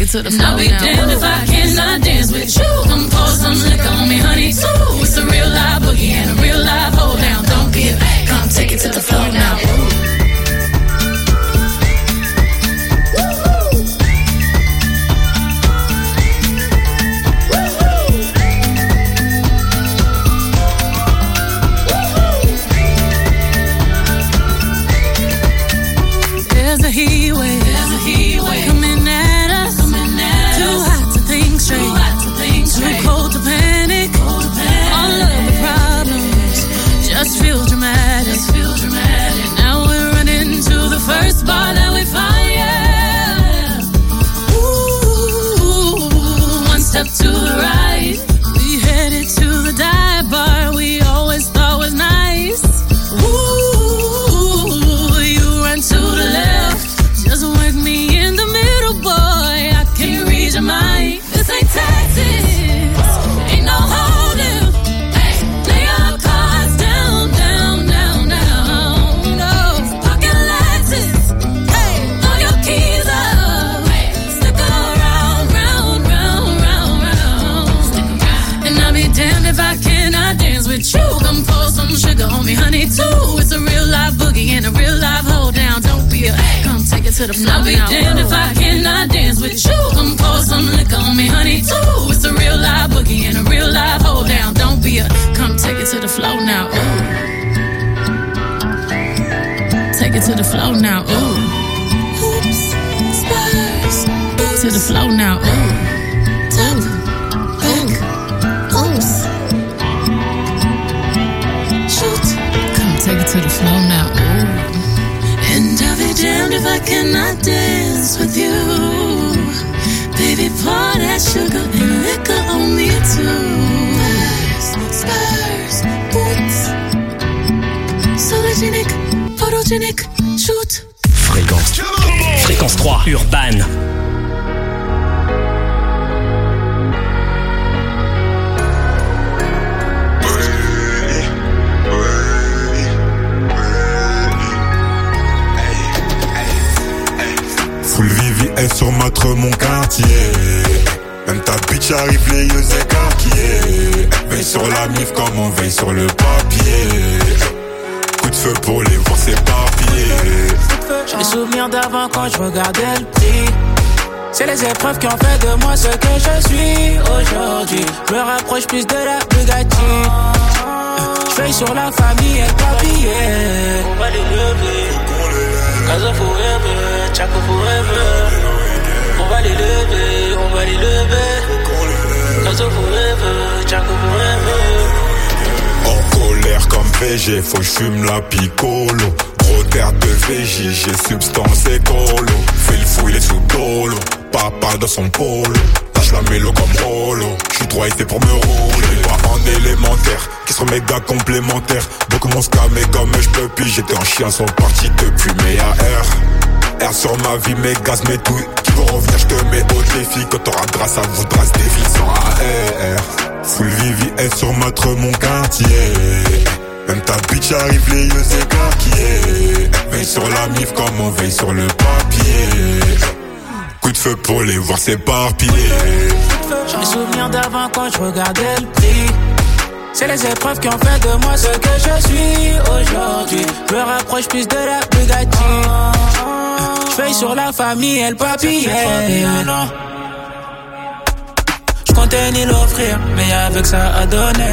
to the floor. I'll be damned if I cannot dance with you. Come pour some liquor on me, honey, too. It's a real live boogie and a real live hold down. Don't be a come take it to the floor now. There's a heat wave coming at us. Too hot to think straight, too cold to panic. All of the problems just feel dramatic. Now we're running to the first bar that we find. Yeah. Ooh, one step to the right, we headed to the dive bar we always thought was nice. Ooh, you run to the left, just work me in the middle, boy. I can't read your mind. This ain't Texas, ain't no holding. Hey, lay your cards down, down, down, down. No, pocket Lexus. Hey, throw your keys up. Hey, stick around, round, round, round, round. And I'll be damned if I cannot dance with you. Come pour some sugar on me, honey, too. It's a real live boogie and a real live hold down. Don't be a come take it to the floor. I'll be damned if I cannot dance with you. Come pour some liquor on me, honey, too. It's a real live boogie and a real live hold down. Don't be a come take it to the floor now. Ooh. Take it to the floor now. Ooh. Oops, spurs. To the floor now. Ooh. Top, back, oops. Shoot. Come take it to the floor now. Ooh. And I'll be damned if I cannot dance with you. Baby, pour that sugar and liquor on me too. Spurs, boots. Sologenic, photogenic, shoot. Fréquence 3, Urban. Full VVS sur mon quartier. Même ta bitch arrive les yeux écarquillés. Veille sur la mif comme on veille sur le papier. Coup de feu pour les voir s'éparpiller. J'ai les souvenirs d'avant quand je regardais le prix. C'est les épreuves qui ont fait de moi ce que je suis aujourd'hui. Je me rapproche plus de la Bugatti. Je veille sur la famille et le papier. On va les lever. Casa forever, Chaco forever. On va les lever, on va les lever. Casa forever, Chaco forever. En colère comme VG, faut que j'fume la picolo. Gros terre de VJ, j'ai substance écolo. Fais le fou, il est sous dolo. Papa dans son polo. Lâche la mélo comme Rolo. J'suis trop été pour me rouler. Pas en élémentaire, qui sont méga complémentaires. Beaucoup m'ont scamé comme j'peux puis j'étais en chien, sont partis depuis mes AR. R sur ma vie, mes gaz, mes douilles. Qui vont revenir, j'te mets au défi. Quand t'auras grâce à vous, trace des vies sans AR. Full VVS sur mon quartier. Même ta bitch arrive les yeux écarquillés. Veille sur la mif comme on veille sur le papier. Coup de feu pour les voir s'éparpiller. J'ai les souvenirs d'avant quand je regardais le prix. C'est les épreuves qui ont fait de moi ce que je suis aujourd'hui. Je me rapproche plus de la Bugatti. Je veille sur la famille et le papier. Je comptais ni l'offrir, mais avec ça à donner.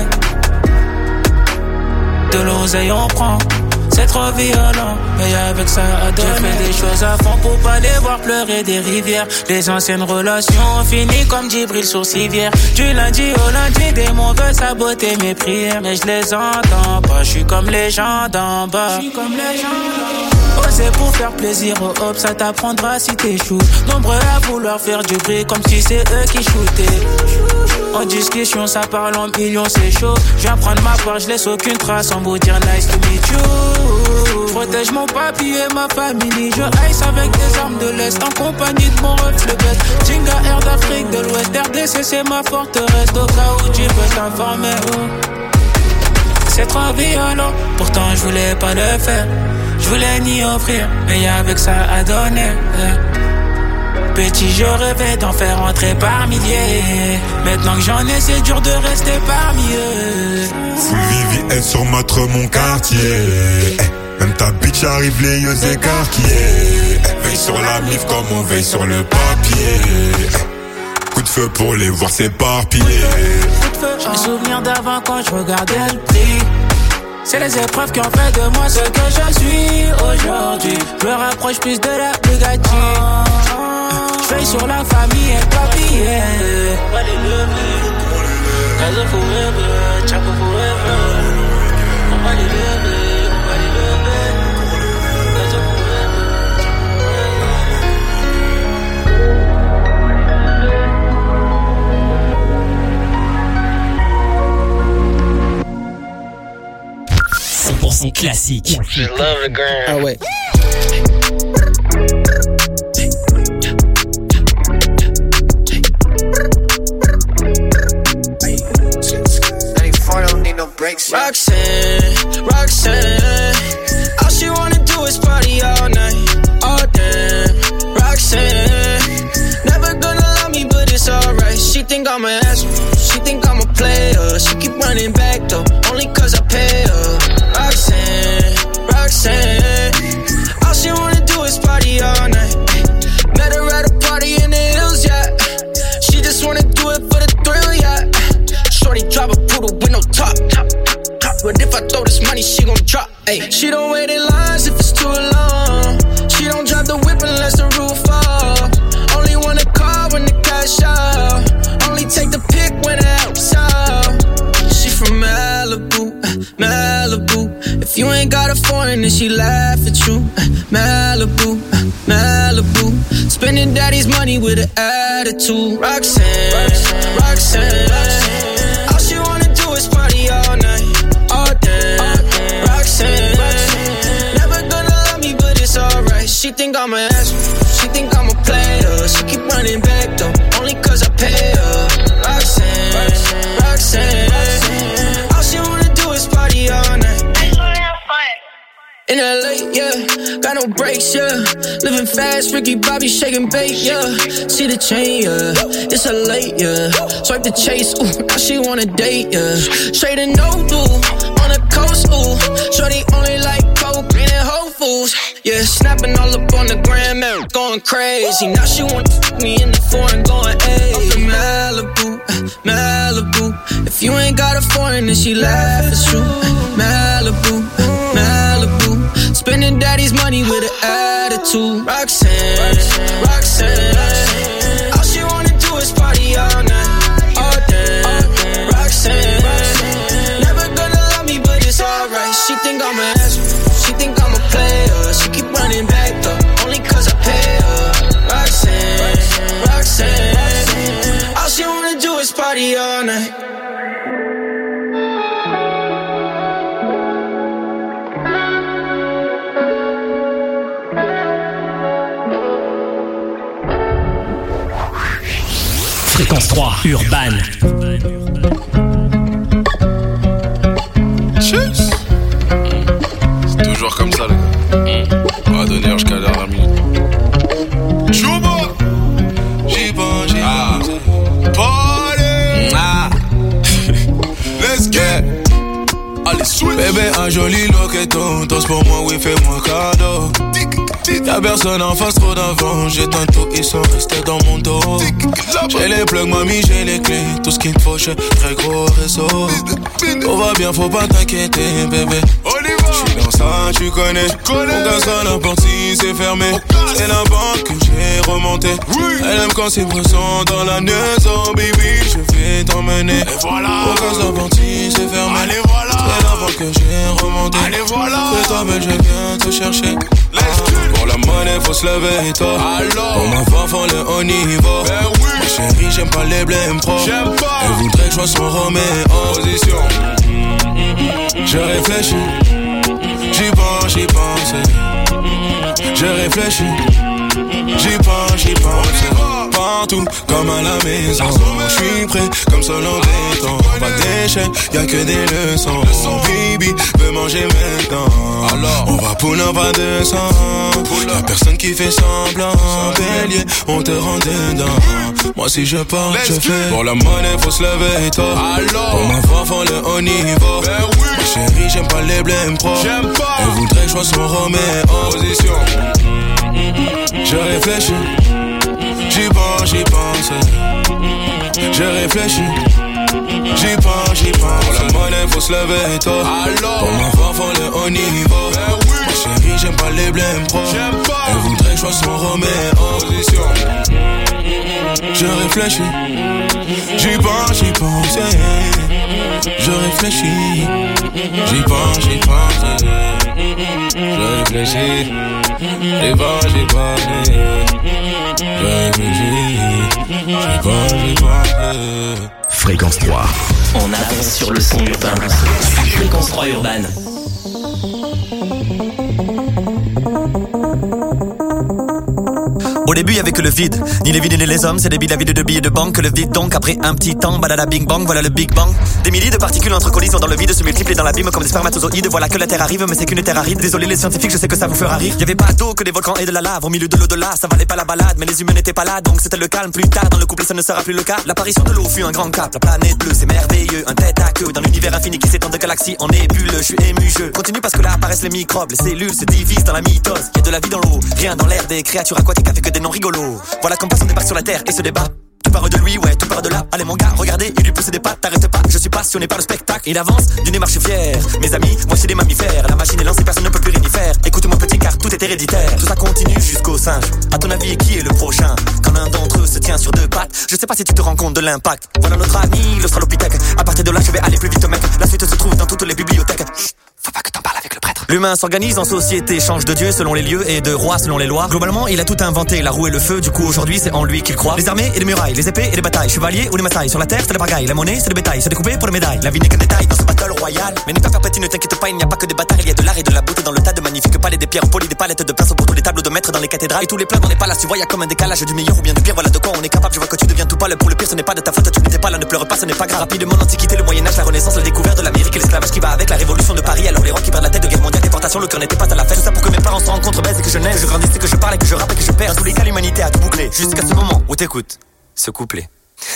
De l'oseille on prend, c'est trop violent, mais avec ça à donner. J'ai fait des choses à fond pour pas les voir pleurer des rivières. Les anciennes relations finies comme Djibril sur civière. Du lundi au lundi, des mots veulent saboter mes prières. Mais je les entends pas, je suis comme les gens d'en bas. Oser pour faire plaisir aux hops, ça t'apprendra si t'échoues. Nombreux à vouloir faire du bruit comme si c'est eux qui shootaient. En discussion, ça parle en millions, c'est chaud. Je viens prendre ma part, je laisse aucune trace en vous dire nice to meet you. Protège mon papier et ma famille. Je ice avec des armes de l'Est en compagnie de mon ref le best. Jinga Air d'Afrique de l'Ouest, RDC c'est ma forteresse. Au cas où tu peux t'informer. C'est trop violent, pourtant je voulais pas le faire. Je voulais ni offrir, mais y'a avec ça à donner. petit, je rêvais d'en faire entrer par milliers. Maintenant que j'en ai, c'est dur de rester parmi eux. Full VVS sur matre mon quartier. Même ta bitch arrive les yeux écarquillés. Veille sur la mif comme on veille sur le papier. Coup de feu pour les voir s'éparpiller. Je me souviens d'avant quand je regardais le prix. C'est les épreuves qui ont fait de moi ce que je suis aujourd'hui. Je me rapproche plus de la Bugatti. Je veille sur la famille et papy. On va les lever. Gaza forever, Chaco forever. On va les lever, on va les lever. Gaza Pour son classique. Je love the girl. Ah ouais. Roxanne, all she wanna do is party all night, all damn. Roxanne, never gonna love me, but it's alright. She think I'm an ass, she think I'm a player. She keep running back though, only cause I pay her. Roxanne, all she wanna do is party all night. Met her at a party in the hills, yeah. She just wanna do it for the thrill, yeah. Shorty drive a poodle with no top. But if I throw this money, she gon' drop. Ay. She don't wait in lines if it's too long. She don't drive the whip unless the roof off. Only want a car when the cash out. Only take the pick when the help's out. She from Malibu, Malibu. If you ain't got a foreign, then she laugh at you. Malibu, Malibu. Spending daddy's money with an attitude. Roxanne. All she wanna do is party all night. Roxanne, never gonna love me, but it's alright. She think I'm an ass, she think I'm a player. She keep running back though, only cause I pay her. Roxanne, all she wanna do is party all night. In LA, yeah, got no brakes, yeah. Living fast, Ricky Bobby shaking bait, yeah. See the chain, yeah, it's a late, yeah. Swipe the chase, ooh, now she wanna date, yeah. Straight and no do, on the coast, ooh. Shorty only like coke and Whole Foods, yeah. Snapping all up on the gram, man, going crazy. Now she wanna fuck me in the foreign, going, ayy. I'm from Malibu, Malibu. If you ain't got a foreign, then she laugh at you. Malibu, Malibu. Spending daddy's money with an attitude. Roxanne, all she wanna do is party all night, all day. Roxanne, never gonna love me, but it's alright. She think I'm an ass, she think I'm a player. She keep running back though, only cause I pay her. Roxanne, all she wanna do is party all night. Fréquence 3, Urban. Cheers. C'est toujours comme ça, les gars. On va donner jusqu'à la dernière minute. Chouba. J'y pense, Party. Let's get. Allez, switch. Bébé, un joli loqueton. Danse pour moi, oui, fais-moi cadeau. Y'a personne en face, trop d'avant. J'éteins tout, ils sont restés dans mon dos. J'ai les plugs, mamie, j'ai les clés. Tout ce qu'il me faut, j'ai très gros réseau. Tout va bien, faut pas t'inquiéter, bébé. J'suis dans ça, tu connais. On casse à la porte si c'est fermé. C'est la banque que j'ai remontée. Elle aime quand c'est présent dans la maison, baby. Je vais t'emmener. On casse la porte si c'est fermé. C'est la banque que j'ai remontée. Fais-toi belle, je viens te chercher. Pour la monnaie, faut se lever, toi. Pour ma femme, faut le haut niveau. Ma chérie, j'aime pas les blèmes pro. Elle voudrait que je sois son Roméo. Position. Je réfléchis. J'y pense. Je réfléchis. J'y pense, partout comme à la maison. J'suis prêt comme seul en béton. Pas d'échec, y'a que des leçons. Baby veut manger maintenant. Alors on va pull up à 200. Y'a personne qui fait semblant. Bélier, on te rend dedans. Moi si je pars, je fais. Pour la monnaie faut se lever tôt. Pour ma voix faut le haut niveau. Ma chérie j'aime pas les blèmes pro. Elle voudrait que je sois son Roméo. Position. Je réfléchis, j'y pense. Je réfléchis, j'y pense. Pour la monnaie faut se lever tôt. Pour ma voix faut le haut niveau. Ma chérie j'aime pas les blèmes pro. Elle voudrait que je sois son Roméo. Position. Je réfléchis, j'y pense. Je réfléchis, j'y pense. Je réfléchis, j'y pense. Je réfléchis, Fréquence 3. On avance sur le son urbain. Fréquence 3 urbaine. Au début, il y avait que le vide. Ni les vides ni les hommes, c'est des billes à vide de billets de banque. Que le vide donc, après un petit temps, balada bing bang, voilà le big bang. Des milliers de particules entre collisant dans le vide, se multiplient dans l'abîme comme des spermatozoïdes. Voilà que la terre arrive, mais c'est qu'une terre aride. Désolé les scientifiques, je sais que ça vous fera rire. Il y avait pas d'eau, que des volcans et de la lave. Au milieu de l'au-delà, ça valait pas la balade. Mais les humains n'étaient pas là, donc c'était le calme. Plus tard, dans le couple, ça ne sera plus le cas. L'apparition de l'eau fut un grand cap. La planète bleue, c'est merveilleux. Un tête à queue dans l'univers infini qui s'étend de galaxies en nébules. Je suis ému, je continue parce que là apparaissent les microbes. Les cellules se divisent dans la mitose. Il y a de la vie dans l'eau, rien dans l'air, des créatures aquatiques avec que des noms rigolos. Voilà comme passe on débarque sur la terre et se débat. Tout part de lui, ouais, tout part de là. Allez mon gars, regardez, il lui pousse des pattes, t'arrêtes pas. Je suis passionné par le spectacle. Il avance d'une démarche fière. Mes amis, voici des mammifères. La machine est lancée, personne ne peut plus rien y faire. Écoute-moi petit car tout est héréditaire. Tout ça continue jusqu'au singe. À ton avis, qui est le prochain? Quand l'un d'entre eux se tient sur deux pattes, je sais pas si tu te rends compte de l'impact. Voilà notre ami, l'Australopithèque. À partir de là, je vais aller plus vite mec. La suite se trouve dans toutes les bibliothèques. Faut pas que t'en parles avec le prêtre. L'humain s'organise en société, change de dieu selon les lieux et de roi selon les lois. Globalement, il a tout inventé, la roue et le feu. Du coup, aujourd'hui, c'est en lui qu'il croit. Les armées et les murailles, les épées et les batailles, chevaliers ou les maasai. Sur la terre, c'est la bagaille, la monnaie, c'est le bétail, c'est découpé pour les médailles. La vie n'est qu'un détail dans ce battle royal. Mais n'aie pas peur, petit, ne t'inquiète pas, il n'y a pas que des batailles. Il y a de l'art et de la beauté dans le tas de magnifiques palais, des pierres polies, des palettes de place pour tous les tableaux de maîtres dans les cathédrales. Et tous les plats dans les palaces, tu vois, y a comme un décalage du meilleur ou bien du pire. Voilà de quoi on est capable. Je vois que tu deviens tout pâle. Pour le pire, ce n'est pas de ta faute, tu n'étais pas là, ne pleure pas, ce n'est pas grave. Rapidement, l'Antiquité, le Moyen-Âge, la Renaissance, la découverte de l'Amérique et l'esclavage qui va avec la révolution de Paris. Alors les rois qui perdent la tête de guerre mondiale, déportation, le cœur n'était pas à la fête. Tout ça pour que mes parents se rencontrent, baise et que je naisse, que je grandisse, et que je parle et que je rappe et que je perds. Dans tous les cas, l'humanité a tout bouclé. Jusqu'à ce moment où t'écoutes ce couplet.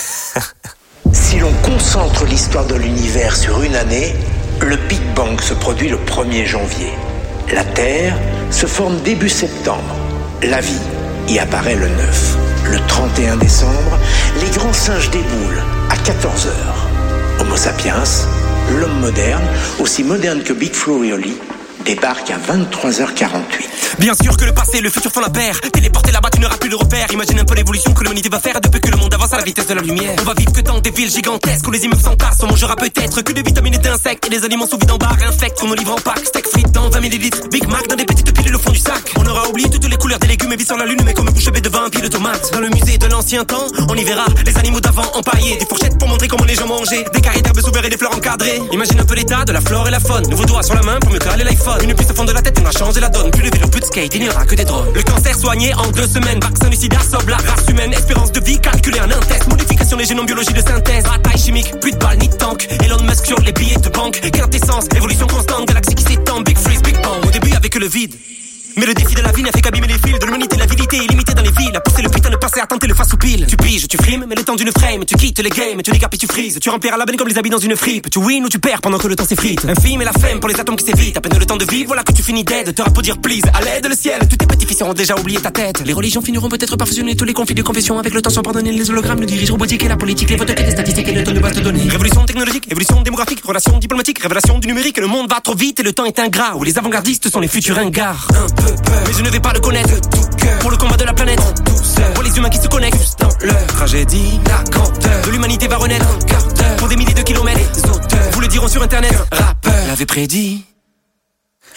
Si l'on concentre l'histoire de l'univers sur une année, le Big Bang se produit le 1er janvier. La Terre se forme début septembre. La vie y apparaît le 9. Le 31 décembre, les grands singes déboulent à 14h. Homo sapiens, l'homme moderne, aussi moderne que Big Flo et Oli, débarque à 23h48. Bien sûr que le passé et le futur font la paire. Téléporté là-bas, tu n'auras plus de repères. Imagine un peu l'évolution que l'humanité va faire depuis que le monde avance à la vitesse de la lumière. On va vivre que dans des villes gigantesques où les immeubles s'entassent. On mangera peut-être que des vitamines et d'insectes. Et des aliments sous vide en barre infectent nos livres en pack. Steak frites dans 20 ml, Big Mac dans des petites piles au fond du sac. On aura oublié toutes les couleurs des légumes et vit sur la lune, mais comme bouche bée devant un pied de tomates. Dans le musée de l'ancien temps, on y verra les animaux d'avant empaillés. Des fourchettes pour montrer comment les gens mangeaient. Des carrés d'herbes ouverts et des fleurs encadrées. Imagine un peu l'état de la flore et la faune. Nouveau doigt sur la main pour mieux caler l'iPhone. Une puce au fond de la tête, on a changé la donne. Plus de vélo, plus de skate, il n'y aura que des drones. Le cancer soigné en 2 semaines. Vaccin du sida sauve la race humaine. Espérance de vie calculée en un test. Modification des génomes, biologie de synthèse. Bataille chimique, plus de balles ni de tank. Elon Musk sur les billets de banque. Quintessence, évolution constante. Galaxie qui s'étend, Big Freeze, Big Bang. Au début avec le vide. Mais le défi de la vie n'a fait qu'abîmer les fils de l'humanité, la vérité est limitée dans les villes. À pousser le putain de passé à tenter le face au pile. Tu piges, tu frimes, mais le temps d'une frame. Tu quittes les games, tu décapes et tu frises. Tu rempliras la benne comme les habits dans une fripe. Tu win ou tu perds pendant que le temps s'effrite. Un film et la flemme pour les atomes qui s'évitent. À peine le temps de vivre, voilà que tu finis dead. Te rapaudir please, à l'aide le ciel. Tous tes petits fils auront déjà oublié ta tête. Les religions finiront peut-être par fusionner tous les conflits de confession. Avec le temps sans pardonner les hologrammes, le dirige robotique et la politique, les votes et les statistiques et le temps de base de données. Révolution technologique, évolution démographique, relations diplomatiques, révélation du numérique. Le monde va trop vite et le temps est ingrat. Où les avant-gardistes sont les futurs ringards. Un peu peur, mais je ne vais pas le connaître de tout cœur. Pour le combat de la planète, en douceur. Pour les humains qui se connectent juste dans leur tragédie. La grandeur de l'humanité va renaître un quart d'heure. Pour des milliers de kilomètres, les auteurs vous le diront sur internet. Un rappeur l'avait prédit.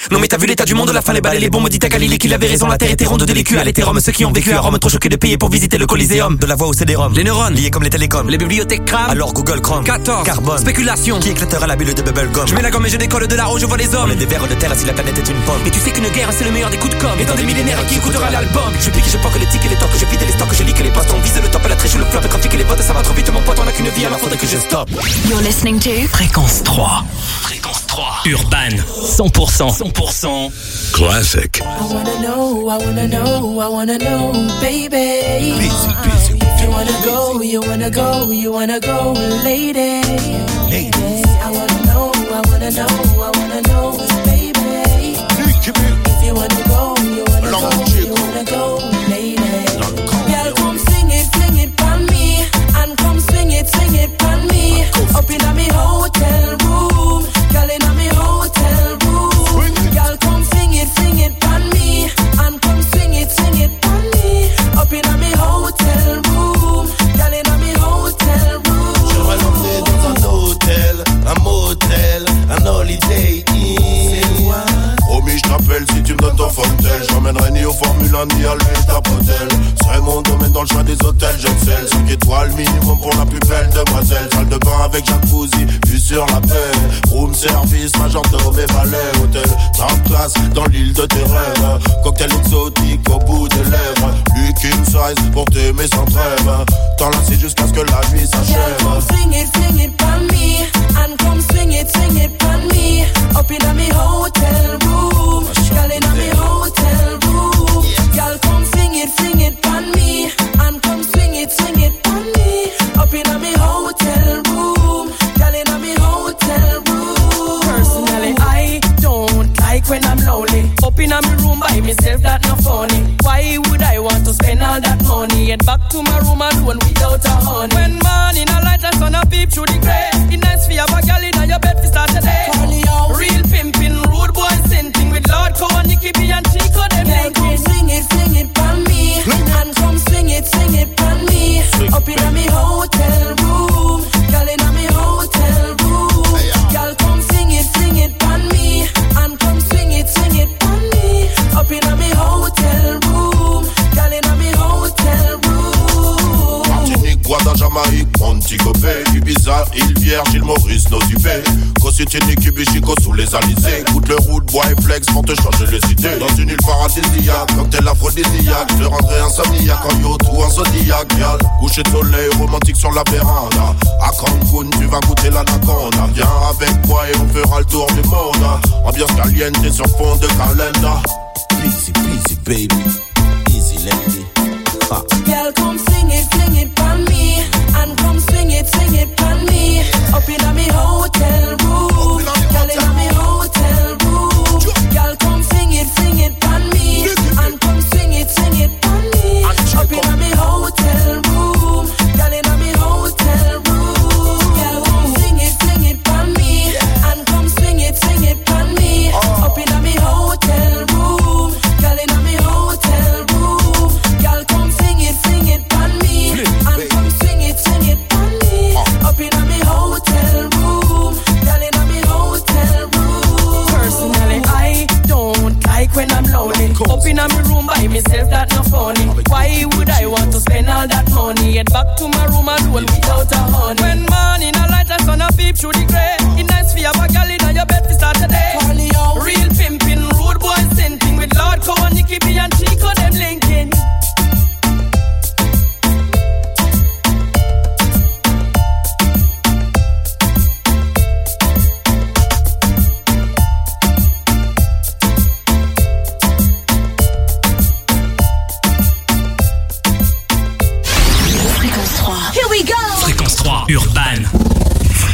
Non mais t'as vu l'état du monde, la fin les balais, les bons me dit à Galilée qu'il avait raison, la terre était ronde de l'écu. À Rome, ceux qui ont vécu à Rome, trop choqués de payer pour visiter le Coliseum. De la voix au CD-ROM, les neurones, liés comme les télécoms, les bibliothèques crament. Alors Google Chrome, 14, carbone, spéculation, qui éclatera la bulle de bubblegum. Je mets la gomme et je décolle de la roue, je vois les hommes. Et des vers de terre si la planète est une pomme. Et tu sais qu'une guerre c'est le meilleur des coups de com'. Et dans des millénaires qui écoutera l'album. Je pique, je poque les tics et les tocs, je vide les stocks, je lique les postes, on vise le top et la trèche, le flop. Et quand tu les votes, ça va trop vite, mon pote, on a qu'une vie, alors faudrait que je stoppe. You're listening to Fréquence 3. Fréquence 3. Urban. 100%. Classic. I wanna know, baby. If you wanna go, lady. I wanna know, baby. If you wanna go, lady. Girl, come sing it pon me, and come swing it pon me. Up inna me hotel room, girl inna me hotel room. Girl, come sing it pon me, and come swing it pon me. Up inna me hotel room, girl inna me hotel room. J'aimerais l'emmener dans un hôtel, un motel, un holiday inn. Promis, je t'appelle si tu me donnes ton fontel. J'emmènerai ni au Formule 1 ni à l'État-Potel. C'est mon domaine dans le choix des hôtels, j'excelle. 5 étoiles minimum pour la plus belle demoiselle. Salle de bain avec jacuzzi, vue sur la paix. Room service, majordome et valet. Hôtel top class dans l'île de tes rêves. Cocktail exotique au bout des lèvres. Lui king size pour t'aimer sans trêve. T'enlacer jusqu'à ce que la nuit s'achève. Come sing it pon me, and come swing it pon me. Up inna me hotel room, girl inna me hotel room. Girl, come sing it pon me, and come swing it pon me. Up inna me hotel room, girl inna me hotel room. Personally, I don't like when I'm lonely. Up inna me room by myself, that not funny. Why would I want to spend all that money? Get back to my room alone without a honey. When morning a light a sun a peep through the grey. It's nice for you, a girl inna your bed to start the day. Real pimpin', rude boy scenting with Lord Cow and Nicki B and Chico them. Girl, come sing it pon me, and come swing it pon me. Up inna me hotel room, girl inna me hotel room. Girl, come sing it pon me, and come swing it pon me. Up inna me hotel room, girl inna me hotel room. Martinique, Guada, Jamaïque, Montego Bay, Ibiza, Île Vierge, Île Maurice, Nosy-Be. Cositini, Kibichico sous les alizés. Goûte le route, bois et flex pour te changer les idées. Dans une île paradisiaque, cocktail aphrodisiaque. Je te rendrai insomniaque en yacht ou en Zodiac, gal. Coucher de soleil romantique sur la véranda. À Cancun, tu vas goûter l'anaconda. Viens avec moi et on fera le tour du monde. Ambiance caliente sur fond de calenda. Easy, easy, baby. Easy, lady. Girl, come sing it pon me, and come swing it pon me. Up inna me hotel room, girl inna me hotel room. Girl, come sing it pon me, and come swing it pon me. Up inna me hotel room, girl inna me hotel room. Girl, come sing it pon me, and come swing it pon me. Up inna me hotel room, girl inna me hotel room. Girl, come sing it pon me, and come swing it pon me. Up inna me hotel room, girl inna me hotel room. Personally, I don't like when I'm lonely. Up inna me room by myself, that not funny. Why would I want to spend all that money? Get back to my room alone without a honey. When morning a light a sun a peep through the grey.